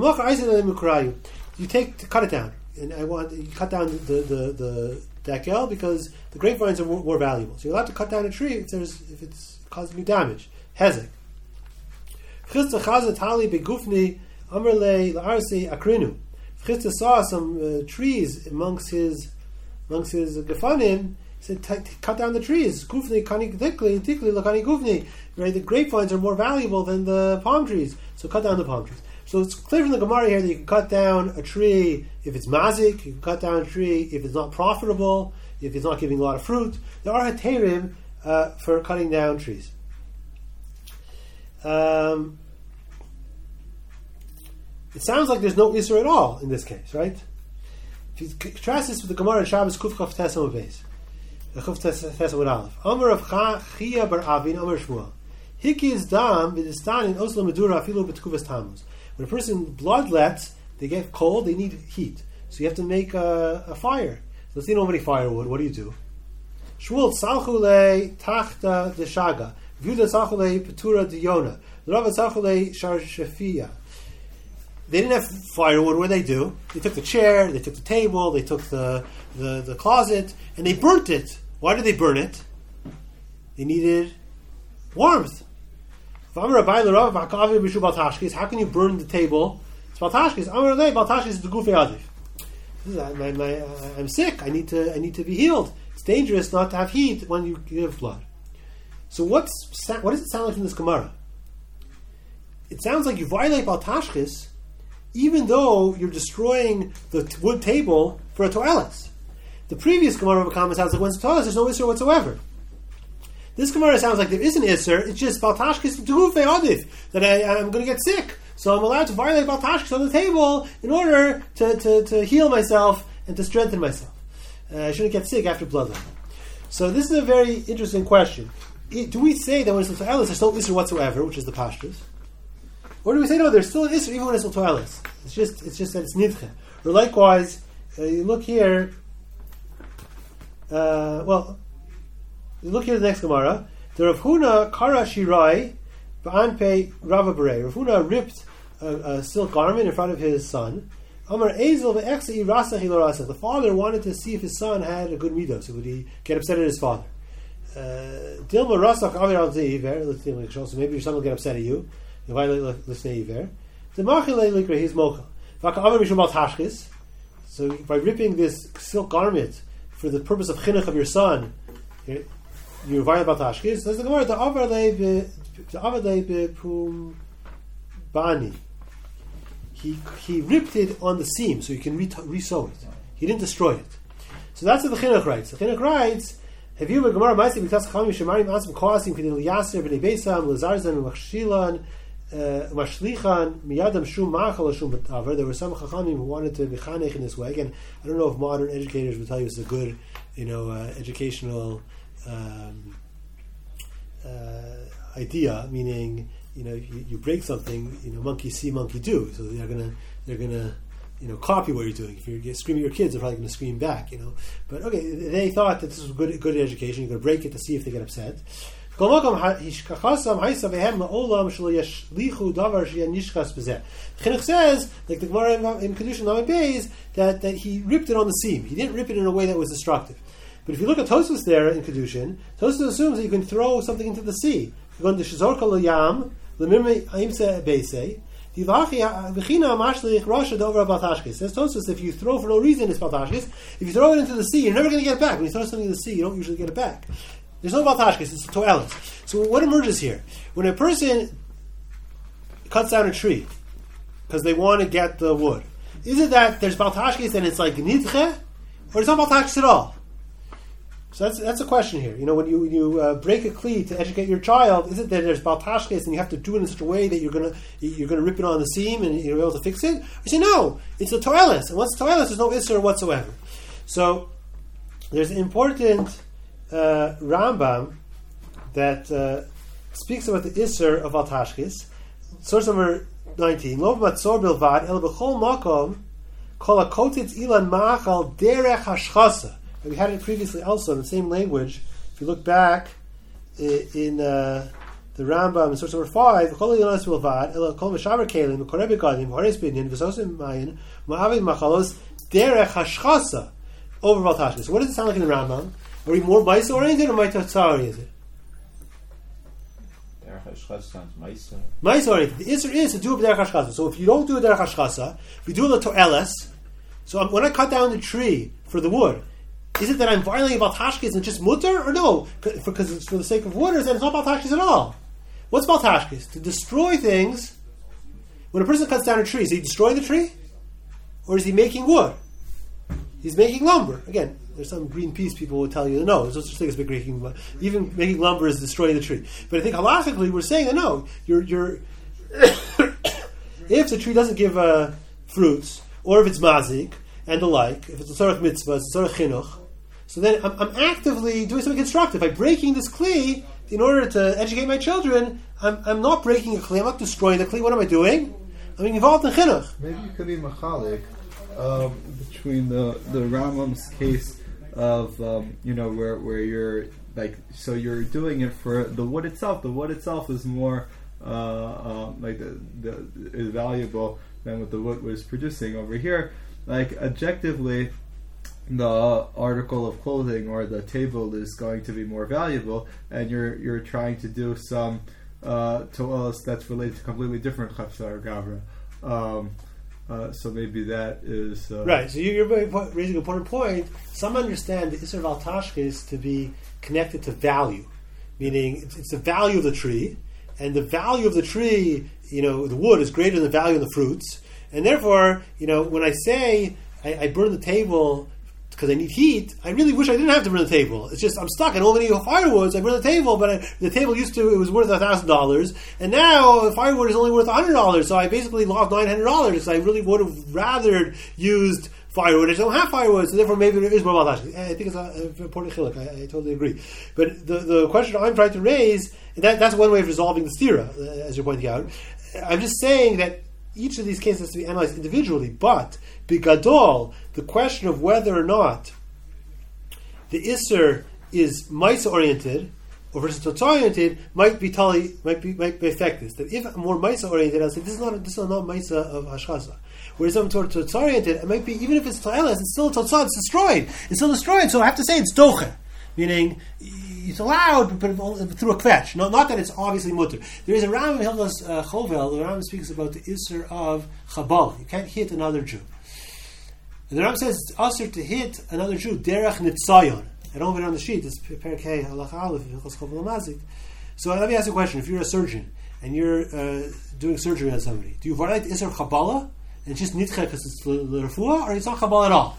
You take to cut it down, and I want you cut down the the the dekel because the grapevines are more, more valuable. So you're allowed to cut down a tree if there's if it's causing you damage. Hezek. Chisda chazat hali begufni amerle la'arsi akrinu. Chisda saw some uh, trees amongst his amongst his gefanim. He said, cut down the trees. Gufni kani tikli tikli lakani gufni. Right, the grapevines are more valuable than the palm trees, so cut down the palm trees. So it's clear from the Gemara here that you can cut down a tree if it's mazik, you can cut down a tree if it's not profitable, if it's not giving a lot of fruit. There are heterim uh, for cutting down trees. Um, it sounds like there's no Isser at all in this case, right? If you contrast this with the Gemara in Shabbos Kuf Kaf Tesam Beis, Kuf Tesam with Aleph, Amar of Chia bar Avin Amar Shmuel, Hikiz dam b'distan in Oslo Medura afilu b'tkuvas tammuz. When a person bloodlets, they get cold, they need heat. So you have to make a, a fire. So let's see nobody firewood. What do you do? Shmuel tzalchule tachta deshaga. Vuda tzalchule petura diyona. Rava tzalchule shar shafia. They didn't have firewood. What did they do? They took the chair, they took the table, they took the, the, the closet, and they burnt it. Why did they burn it? They needed warmth. How can you burn the table? It's baltashkis. Baltashkis is the gufi adif. I'm sick. I need to. I need to be healed. It's dangerous not to have heat when you give blood. So what's what does it sound like in this Gemara? It sounds like you violate baltashkis, even though you're destroying the wood table for a toelis. The previous Gemara of a comment sounds like when it's a toelis, there's no isser whatsoever. This Gemara sounds like there is an Isser, it's just Baltashkis Tuhufe Adif, that I, I'm going to get sick. So I'm allowed to violate Baltashkis on the table in order to, to, to heal myself and to strengthen myself. Uh, I shouldn't get sick after bloodletting. So this is a very interesting question. It, do we say that when it's L'To'elis, there's no Isser whatsoever, which is the Pashtus? Or do we say, no, there's still an Isser even when it's L'To'elis? It's just, it's just that it's Nidche. Or likewise, uh, you look here, uh, well, you look here at the next Gemara. The Rav Huna Kara Shirai Ba'anpei Rava Berei. Rav Huna ripped a, a silk garment in front of his son. Amar Ezel ve'echsei rasach ilo rasach. The father wanted to see if his son had a good midah, so would he get upset at his father? Dilma rasach avir al zeiver. So maybe your son will get upset at you. You violate l'snei iver. The machilei likra his mocha. V'aka avir mishum al tashkis. So by ripping this silk garment for the purpose of chinuch of your son, you're violent about tashkis. Says the Gemara, the avarlei the avarlei pum bani. He he ripped it on the seam so you can re- re-sew it. He didn't destroy it. So that's what the chinuch writes. The chinuch writes, have you Gemara Ma'aseh because Chachamim Shemarim Ansem Koasim Kedil Yaser B'nei Beisam Lezarzan Machshilan Mashlichan Miyadam Shum Machal Shum B'Taver. There were some Chachamim who wanted to be chanech in this way. Again, I don't know if modern educators would tell you it's a good, you know, uh, educational um, uh, idea. Meaning, you know, you, you break something, you know, monkey see, monkey do. So they're gonna they're gonna you know, copy what you're doing. If you're screaming at your kids, they're probably going to scream back, you know. But okay, they thought that this was good good education. You're going to break it to see if they get upset. The Chinuch says, like the Gemara in Kedushin Lamed Beis, that, that he ripped it on the seam. He didn't rip it in a way that was destructive. But if you look at Tosfos there in Kedushin, Tosfos assumes that you can throw something into the sea. You go into Shizorka L'Yam, L'Mirmei Aimse Beisei, says Tosfos, if you throw for no reason, it's baltashkis. If you throw it into the sea, you're never going to get it back. When you throw something in the sea, you don't usually get it back. There's no baltashkis, it's to'elis. So what emerges here? When a person cuts down a tree because they want to get the wood, is it that there's baltashkis and it's like nidche, or it's not baltashkis at all? So that's that's a question here. You know, when you when you uh, break a kli to educate your child, is it that there's baltashkes and you have to do it in such a way that you're gonna you're gonna rip it on the seam and you're able to fix it? You say no, it's a to'elis, and once it's to'elis, there's no isser whatsoever. So there's an important uh, Rambam that uh, speaks about the isser of baltashkes. Source number nineteen: Lo matzor bilvad el b'chol makom kol hakotitz ilan ma'achal derech hashchasa. We had it previously also in the same language. If you look back in, in uh, the Rambam in source number five, over baltashkis. So what does it sound like in the Rambam? Are we more Maisa oriented or Maisa oriented? Maisa oriented. The Isser is to do it with Derech Hashchasa. So if you don't do it Derech Hashchasa, if you do it to'eles, so when I cut down the tree for the wood, is it that I'm violating baltashkis and just mutter, or no? Because it's for the sake of wood, or is that it's not baltashkis at all? What's baltashkis? To destroy things. When a person cuts down a tree, is he destroying the tree? Or is he making wood? He's making lumber. Again, there's some Greenpeace people who tell you, no, there's no such thing as making lumber. Even making lumber is destroying the tree. But I think halachically we're saying that no, you're, you're if the tree doesn't give uh, fruits, or if it's mazik, and the like, if it's a tzorach mitzvah, it's a tzorach chinuch, so then I'm, I'm actively doing something constructive. By breaking this kli, in order to educate my children, I'm, I'm not breaking a kli, I'm not destroying the kli. What am I doing? I'm being involved in chinuch. Maybe you could be machalik um, between the, the Rambam's case of, um, you know, where, where you're, like, so you're doing it for the wood itself. The wood itself is more, uh, uh, like, the, the, is valuable than what the wood was producing. Over here, like, objectively, the article of clothing or the table is going to be more valuable, and you're you're trying to do some uh, to us that's related to completely different chafsa or gavra. Um, uh, so maybe that is uh, right. So you're raising an important point. Some understand the Isser of Altashkes to be connected to value, meaning it's, it's the value of the tree, and the value of the tree, you know, the wood is greater than the value of the fruits, and therefore, you know, when I say I, I burn the table because I need heat, I really wish I didn't have to burn the table. It's just I'm stuck. I don't have any firewoods. I burn the table, but I, the table used to it was worth a thousand dollars, and now firewood is only worth a hundred dollars. So I basically lost nine hundred dollars because I really would have rather used firewood. I just don't have firewood, so therefore maybe there is more baltashkis. I think it's an important chiluk. I, I totally agree. But the the question I'm trying to raise, that that's one way of resolving the stira, as you're pointing out. I'm just saying that each of these cases has to be analyzed individually, but bigadol, the question of whether or not the Isser is Maisa oriented or versus Totzah oriented might be tali, might be might be affect this. That if I'm more Maisa oriented, I'll say this is not this is not Maisa of Hashchasa. Whereas if I'm toward Totzah oriented, it might be even if it's To'eles, it's still Totzah, it's destroyed. It's still destroyed, so I have to say it's Doche. Meaning it's allowed, but through a kvetch. No, not that it's obviously mutter. There is a Ram in Hildas uh, Chovel. The Ram speaks about the Isser of Chabal. You can't hit another Jew. And the Ram says it's usher to hit another Jew, derech nitzayon. I don't have it on the sheet. It's Perkei Halacha Aleph, Hilchos Chovel Mazik. So let me ask you a question. If you're a surgeon and you're uh, doing surgery on somebody, do you violate Isser Chabala and just nitche because it's l'refuah, or it's not Chabala at all?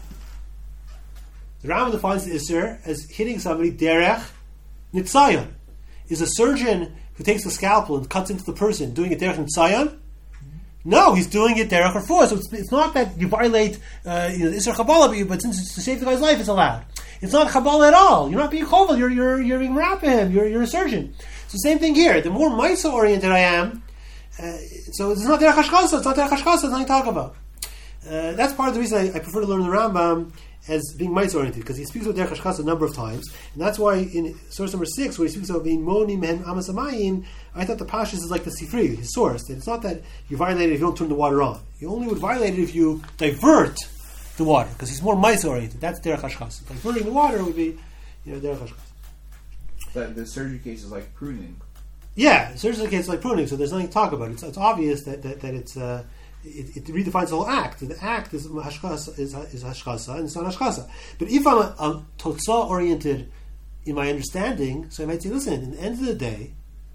The Rambam defines the Isser as hitting somebody derech nitzayon. Is a surgeon who takes a scalpel and cuts into the person doing it derech nitzayon? No, he's doing it derech refuah. So it's, it's not that you violate uh, you know, Isser Chabala, but, you, but since it's to save the guy's life, it's allowed. It's not Chabala at all. You're not being chovel. You're you're you're being him. You're you're a surgeon. So same thing here. The more Maisa oriented I am, uh, so it's not derech hashkasa. It's not derech hashkasa. It's nothing to talk about. Uh, that's part of the reason I, I prefer to learn the Rambam as being Maisa oriented, because he speaks about derech hashkasa a number of times, and that's why in source number six, where he speaks about being monim and amasamayim, I thought the Pashas is like the Sifri, his source. That it's not that you violate it if you don't turn the water on. You only would violate it if you divert the water, because he's more Maisa oriented. That's derech hashkasa. Diverting the water would be, you know, derech hashkasa. The, the surgery case is like pruning. Yeah, surgery case is like pruning, so there's nothing to talk about. It's, it's obvious that that, that it's uh, it, it redefines the whole act. The act is hashkasa, is, is hashkasa, and it's not hashkasa. But if I'm a, a totza oriented in my understanding, so I might say, listen, in the end of the day,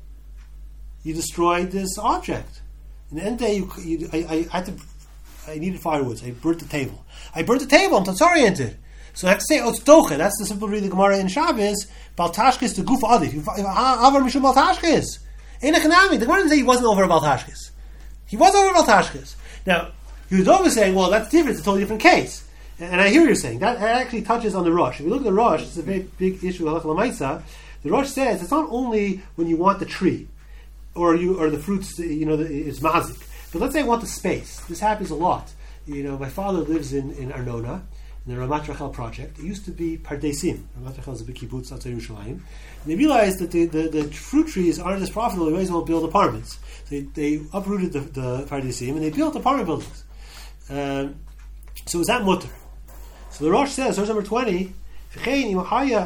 you destroyed this object. In the end of the day, you, you I, I had to. I needed firewood, so I burnt the table. I burnt the table, I'm totza oriented. So I have to say, oh, it's doche. That's the simple reading of the Gemara in Shabbos. Baltashkis to guf adif. Avar mishum baltashkis. Ein echanami. The Gemara didn't say he wasn't over baltashkis. He was over baltashkis. Now, Yudov is saying, well, that's different. It's a totally different case. And I hear what you're saying. That actually touches on the Rosh. If you look at the Rosh, it's a very big issue with Halakha L'maisa. The Rosh says it's not only when you want the tree or you or the fruits, you know, it's mazik. But let's say I want the space. This happens a lot. You know, my father lives in, in Arnona, in the Ramat Rachel project. It used to be Pardesim. Ramat Rachel is a big kibbutz outside Yerushalayim. And they realized that the, the, the fruit trees aren't as profitable. They might as well build apartments. So they, they uprooted the, the Pardesim and they built apartment buildings. Um, so is that mutter? So the Rosh says, verse number twenty, the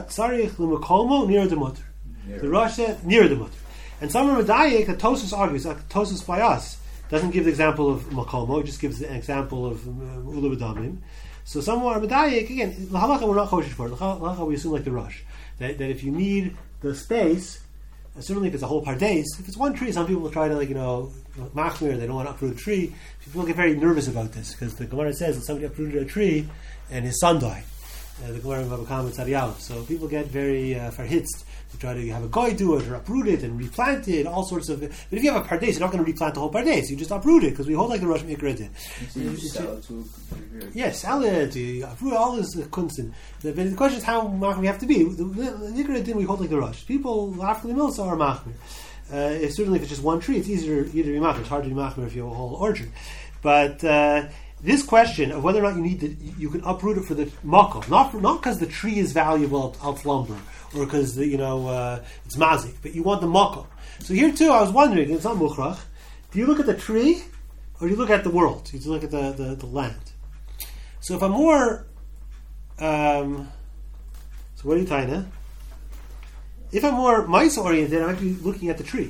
Rosh said, near the mutter. And some are medayik that Tosfos argues, like Tosfos by us, doesn't give the example of Makomo, it just gives an example of Ula B'damim. So some are medayik, again, the halakha we're not choshesh for. The halakha we assume like the Rosh, that, that if you need the space, certainly if it's a whole pardes, if it's one tree, some people will try to, like, you know, machmir, they don't want to uproot a tree. People get very nervous about this, because the Gemara says that somebody uprooted a tree and his son died. Uh, the Gemara in Bava Kama Tzadiyah. So people get very uh, farhitzed to try to have a guy do it or uproot it and replant it, all sorts of. But if you have a pardes, you're not going to replant the whole pardes. You just uproot it, because we hold like the Rosh Mikra did. So you just sell it to Yes, yeah, sell it. You uproot all this uh, kunsten. The, the question is how machmir we have to be. The Mikra did we hold like the Rosh. People after the mills are machmir. Uh, if, certainly, if it's just one tree, it's easier either to be machmir. It's hard to be machmir if you have a whole orchard. But uh, this question of whether or not you need to, you can uproot it for the makom, not for, not because the tree is valuable out lumber or because the, you know uh, it's mazik, but you want the makom. So here too, I was wondering, it's not mukhrach. Do you look at the tree or do you look at the world? Do you look at the, the, the land? So if I'm more, um, so what are you tying? If I'm more mice oriented, I might be looking at the tree.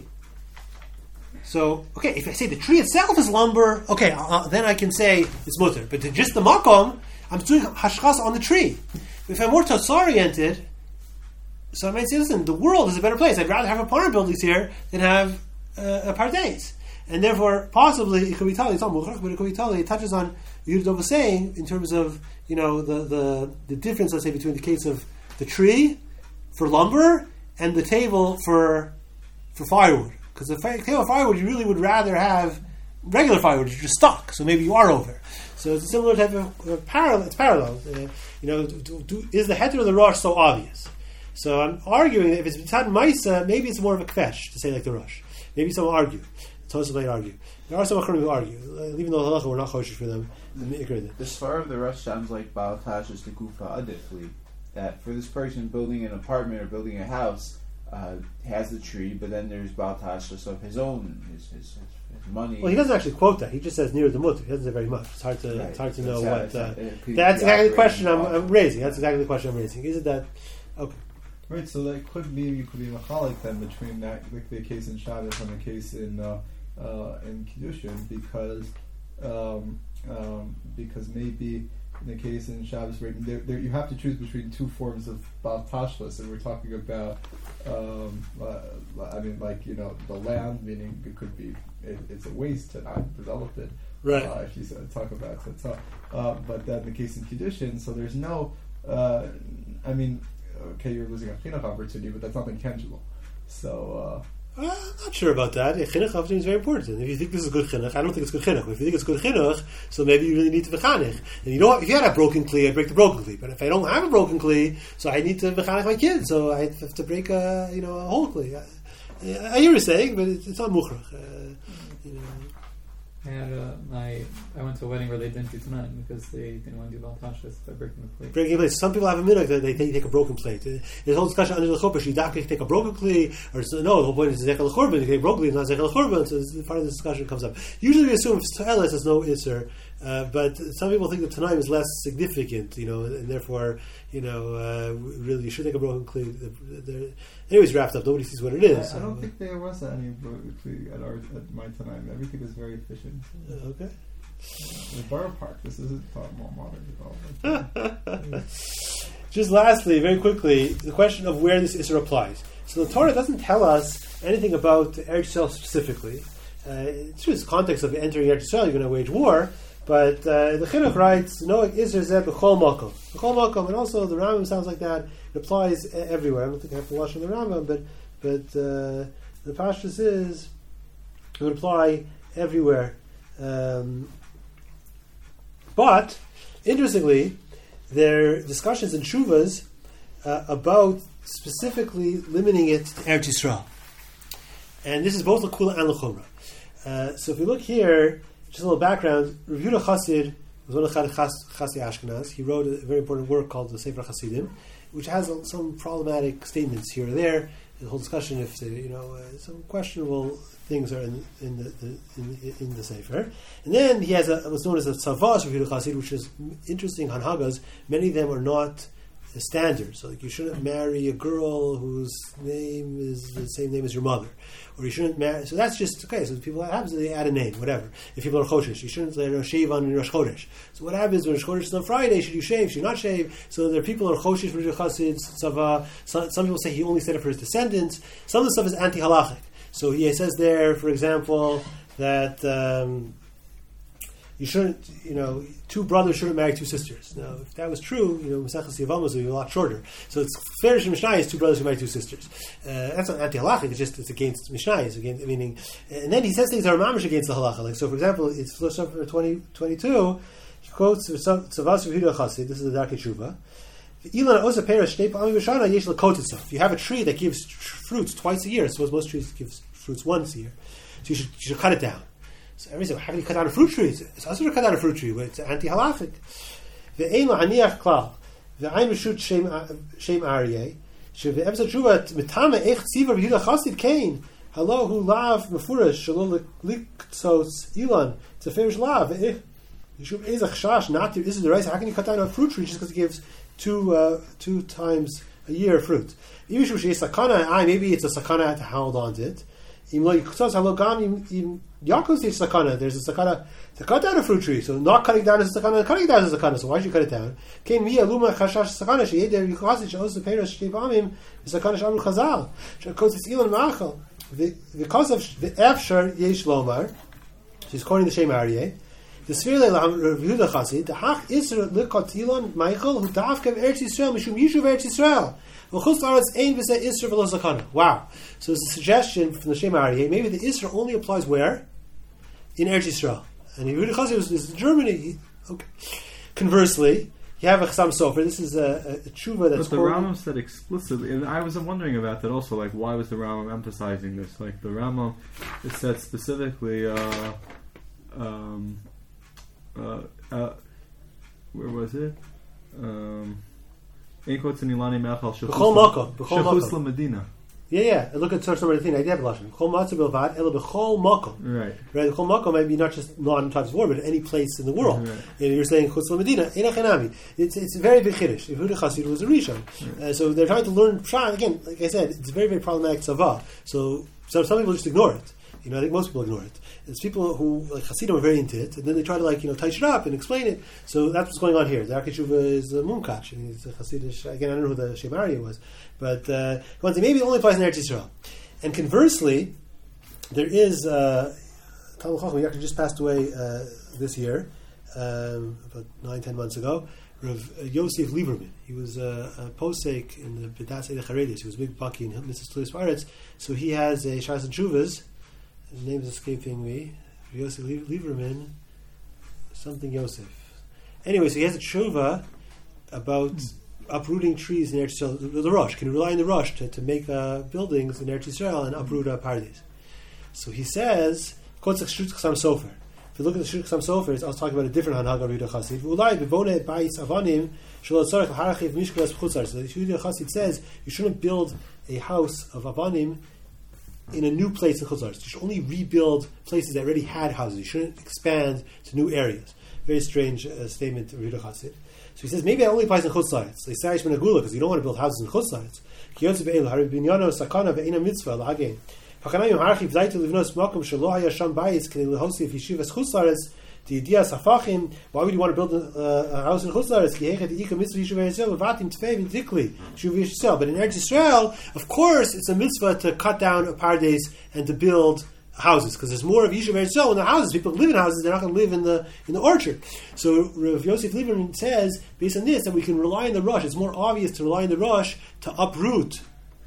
So, okay, if I say the tree itself is lumber, okay, uh, then I can say it's mutter. But just the makom, I'm doing hashkas on the tree. If I'm more tos-oriented, so I might say, listen, the world is a better place. I'd rather have apartment buildings here than have uh, a pardes. And therefore, possibly, it could be tali, it's not mukhrach, but it could be tali. It touches on Yudov was saying in terms of, you know, the, the, the difference, let's say, between the case of the tree for lumber and the table for for firewood. Because the table of firewood, you really would rather have regular firewood, you're just stuck. So maybe you are over. So it's a similar type of uh, parallel. It's parallel. Uh, you know, do, do, is the heter of the Rosh so obvious? So I'm arguing that if it's B'tzad Maisa, maybe it's more of a kvesh to say like the Rosh. Maybe some argue. Tosfos might argue. There are some Acharonim who argue, uh, even though halacha we're not choshesh for them. The, the Svar of the Rosh sounds like Baal Tash's the Gufa Adifli, that for this person building an apartment or building a house, Uh, has the tree, but then there's Baal Tashlis of his own, his, his, his money. Well, he doesn't actually quote that. He just says near the mutter. He doesn't say very much. It's hard to right. it's hard to so know uh, what. Uh, uh, that's exactly the question I'm, I'm raising. That's exactly the question I'm raising. Is it that? Okay. Right. So that could be you could be machalik then between that, like the case in Shabbos and the case in uh, uh, in Kiddushin, because um, um, because maybe in the case in Shabbos breaking, there, there, you have to choose between two forms of Baal Tashlis, and we're talking about, um, uh, I mean, like, you know, the land, meaning it could be, it, it's a waste to not develop it. Right. Uh, if you talk about it. Uh, but then the case in Kiddushin, so there's no, uh, I mean, okay, you're losing a chinuch opportunity, but that's nothing tangible. So, uh, Uh, I'm not sure about that. Chinuch opportunity is very important. If you think this is good chinuch, I don't think it's good chinuch. If you think it's good chinuch, so maybe you really need to v'chanich. And you know what? If you had a broken kli, I'd break the broken kli. But if I don't have a broken kli, so I need to v'chanich my kids. So I have to break a, you know, a whole kli. I, I hear you saying, but it's, it's not muchrach. Uh, you know. I had uh, my I went to a wedding where they didn't do tonight because they didn't want to do Baal Tashlis by breaking the plate. Breaking a plate. Some people have a minhag that they, they take a broken plate. There's a whole discussion under the chuppah. Should you take a broken kli, or so, no? The whole point is zechel l'churban. You take a broken kli, not zechel l'churban. So this, part of this discussion comes up. Usually we assume if it's to'eles, there's no iser. Uh, but some people think that tonight is less significant, you know, and therefore, you know, uh, really you should take a broken kli. Anyways, wrapped up. Nobody sees what it is. I, so. I don't think there was any broken kli at our at my time. Everything was very efficient. Uh, okay. The borough park. This isn't more modern development. Just lastly, very quickly, the question of where this Isra applies. So the Torah doesn't tell us anything about Eretz Yisrael specifically. Uh, it's true, it's the context of entering Eretz Yisrael, you're going to wage war, but uh, the Chinuch writes, Noach Isra Zeh B'chol Makom. B'chol Makom, and also the Rambam sounds like that. It applies everywhere. I don't think I have to wash on the Rambam, but but uh, the Pashtus is, it would apply everywhere. Um, But, interestingly, there are discussions in Shuvas uh, about specifically limiting it to Eretz Yisrael. And this is both L'Kula and L'Chumra. Uh, so if we look here, just a little background, Rav Yehuda Chassid was one of the Chassidei Ashkenaz. He wrote a very important work called the Sefer Chassidim, which has some problematic statements here or there. The whole discussion if the, you know uh, some questionable things are in, in the, the in, in the Sefer, and then he has a, what's known as a tzavas of Yehuda Chassid, which is interesting. Hanhagas, many of them are not the standard. So, like, you shouldn't marry a girl whose name is the same name as your mother, or you shouldn't marry. So that's just okay. So people what happens is they add a name, whatever. If people are choshesh, you shouldn't let her shave on Rosh Chodesh. So what happens when Rosh Chodesh is on Friday? Should you shave? Should you not shave? So there are people who are choshesh for Chassid tzava. Some, some people say he only said it for his descendants. Some of the stuff is anti-halachic. So he says there, for example, that um, you shouldn't, you know, two brothers shouldn't marry two sisters. Now, if that was true, you know, Maseches Yevamos would be a lot shorter. So it's fair to Mishnah is two brothers who marry two sisters. Uh, that's not anti-halachic, it's just, it's against Mishnah, it's against, meaning, and then he says things that are mamish against the halacha. Like, so for example, it's Chapter twenty, twenty-two, he quotes Tzavas Yehuda Chassid, this is the Darkei Tshuva. If you have a tree that gives fruits twice a year, suppose most trees give fruits once a year, so you should, you should cut it down. So everybody says, how can you cut down a fruit tree? It's also to cut down a fruit tree, but it's anti-halachic. Ve'ein la'aniach klal. Ve'ayin meshut shem aryeh. She've'ebza tshuva mitame eich tziva Yehuda Chassid kain. Halo hu lav mefurash shelo liktzos ilan. It's a ferish lav. Yishuv ezach shash not to, this is the right. How can you cut down a fruit tree just because it gives two uh, two times a year fruit? Maybe it's a sakana to hold on to it. Yaakov says sakana. There's a sakana to cut down a fruit tree. So not cutting down is a sakana, cutting down is a sakana. So why should you cut it down? Kain mi aluma chashash sakana sheyeder yikasid she'os peiros shtevamim sakana shamru chazal shekos it's ilan ma'achal because of the efshar yesh lomar. She's quoting the Shem Aryeh. The Sfirle Rav Yehuda Chassid the hach isra likot ilan Michael who dafkev Eretz Yisrael mishum yishuv Eretz Yisrael. Wow. So it's a suggestion from the Shem Aryeh. Maybe the Isra only applies where? In Eretz Yisrael. And Yehuda Chassid is, is in Germany. Okay. Conversely, you have a Chassam Sofer. This is a, a, a tshuva that's. But the Rambam said explicitly, and I was wondering about that also. Like, why was the Rambam emphasizing this? Like the Rambam, it said specifically. Uh, um, uh, uh, where was it? Um, B'chol makom, b'chol makom. Medina. Yeah, yeah. Look at Tzor Samar Latin. I have lashon. B'chol matzah bilvad ela b'chol makom. Right. Right. B'chol makom might be not just not in times of war, but any place in the world. Right. And you're saying chutz l'Medina. Einach enami. It's it's a very big chiddush. Yehuda Chassid was a rishon, right. uh, so they're trying to learn pshat again. Like I said, it's very very problematic tzava. So some some people just ignore it. You know, I think most people ignore it. It's people who, like Hasidim, are very into it, and then they try to, like, you know, touch it up and explain it. So that's what's going on here. The Darkei Tshuva is a Mumkach, and he's a Hasidish. Again, I don't know who the Shem Aryeh was, but uh, maybe it only applies in Eretz Yisrael. And conversely, there is uh, Talmud Chacham, he actually just passed away uh, this year, um, about nine, ten months ago. Rav Yosef Lieberman. He was uh, a posek in the B'das Eidei Charedis. He was a big baki in Mitzvahs Tluis Ba'aretz. So he has a Shas and Shuvas. His name is escaping me. Rav Yosef Lieberman, something Yosef. Anyway, so he has a tshuva about uprooting trees in Eretz Yisrael. The, the rush. Can you rely on the rush to, to make uh, buildings in Eretz Yisrael and uproot uh, pardes? So he says, Kotzach Shutz Chasam Sofer. If you look at the Shur Chasam Sofer, I was talking about a different Hanhaga Yehuda Chassid. Ulai bebone ba'is avanim shelo tzarich harachiv mishkalas b'chutzar. So the Yehuda Chassid says you shouldn't build a house of avanim in a new place in Chutzar. You should only rebuild places that already had houses. You shouldn't expand to new areas. Very strange uh, statement of Yehuda Chassid. So he says maybe it only applies in Chutzar. So he says because you don't want to build houses in Chutzar. Ki yotze be'elu harei binyano sakana ve'ena mitzvah la'agen. Hakanaim harchiv zaytu livnos makom shelo haya sham bayis k'nei lehosif yeshivas Chutzlaretz the idea safachim. Why would you want to build a, uh, a house in Chutzlaretz? Ki hechet ika mitzvah yeshuv Yisrael levatim tfei v'dikli yeshuv Yisrael. But in Eretz Yisrael, of course, it's a mitzvah to cut down a pardes and to build houses because there's more of yeshuv Yisrael in the houses. People live in houses; they're not going to live in the in the orchard. So Rav Yosef Lieberman says, based on this, that we can rely on the rush. It's more obvious to rely on the rush to uproot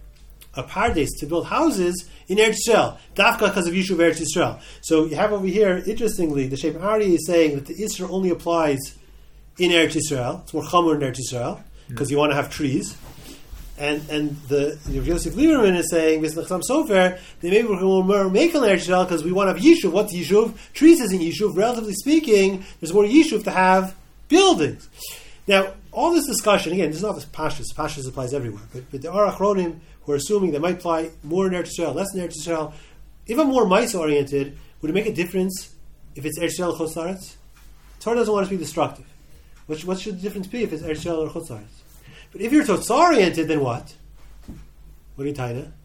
a pardes to build houses in Eretz Yisrael, dafka because of Yishuv Eretz Yisrael. So you have over here, interestingly, the Shem Aryeh is saying that the Isra only applies in Eretz Yisrael. It's more chamor in Eretz Yisrael because mm. you want to have trees. And and the Rav Yosef Lieberman is saying, Misnachsam Sofer, that maybe we're going to make an Eretz Yisrael because we want to have Yishuv. What's Yishuv? Trees isn't Yishuv. Relatively speaking, there's more Yishuv to have buildings. Now, all this discussion, again, this is not this Pashtus. Pashtus applies everywhere. But, but there are Achronim who are assuming that might apply more in Eretz Yisrael, less in Eretz Yisrael. If I'm more Maisa oriented, would it make a difference if it's Eretz Yisrael or Chutz La'aretz? Torah doesn't want us to be destructive. What, what should the difference be if it's Eretz Yisrael or Chutz La'aretz? But if you're Totzah oriented, then what? What are you tying to?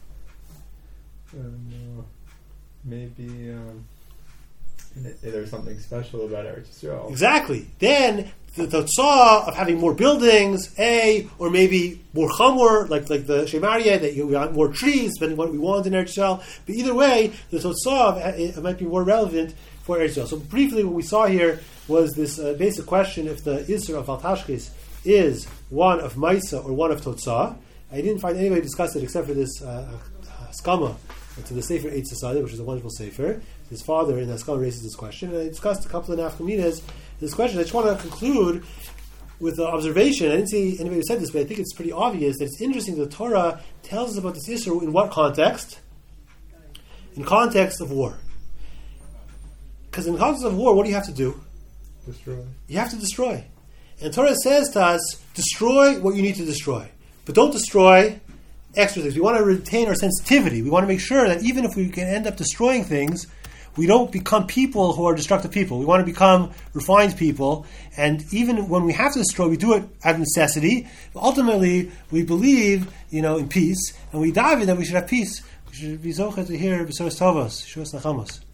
Um, maybe um, there's something special about Eretz Yisrael. Exactly. Then the Totzah of having more buildings, A, or maybe more chamor, like like the Shem Aryeh, that you want more trees than what we want in Eretz Yisrael. But either way, the Totzah it might be more relevant for Eretz Yisrael. So briefly, what we saw here was this uh, basic question: if the Isra of Al-Tashchis is one of Maisa or one of Totzah. I didn't find anybody discuss it except for this uh, Skama to the Sefer Eitz Hasadeh, which is a wonderful Sefer. His father in the Skama raises this question, and I discussed a couple of nafkaminas this question. I just want to conclude with the observation. I didn't see anybody who said this, but I think it's pretty obvious that it's interesting that the Torah tells us about this Isra in what context? In context of war. Because in context of war, what do you have to do? Destroy. You have to destroy. And Torah says to us, destroy what you need to destroy. But don't destroy extra things. We want to retain our sensitivity. We want to make sure that even if we can end up destroying things, we don't become people who are destructive people. We want to become refined people. And even when we have to destroy, we do it out of necessity. But ultimately, we believe, you know, in peace. And we dive in that we should have peace. We should be zocheh to hear B'soros Tovos, Shuas Nachamos.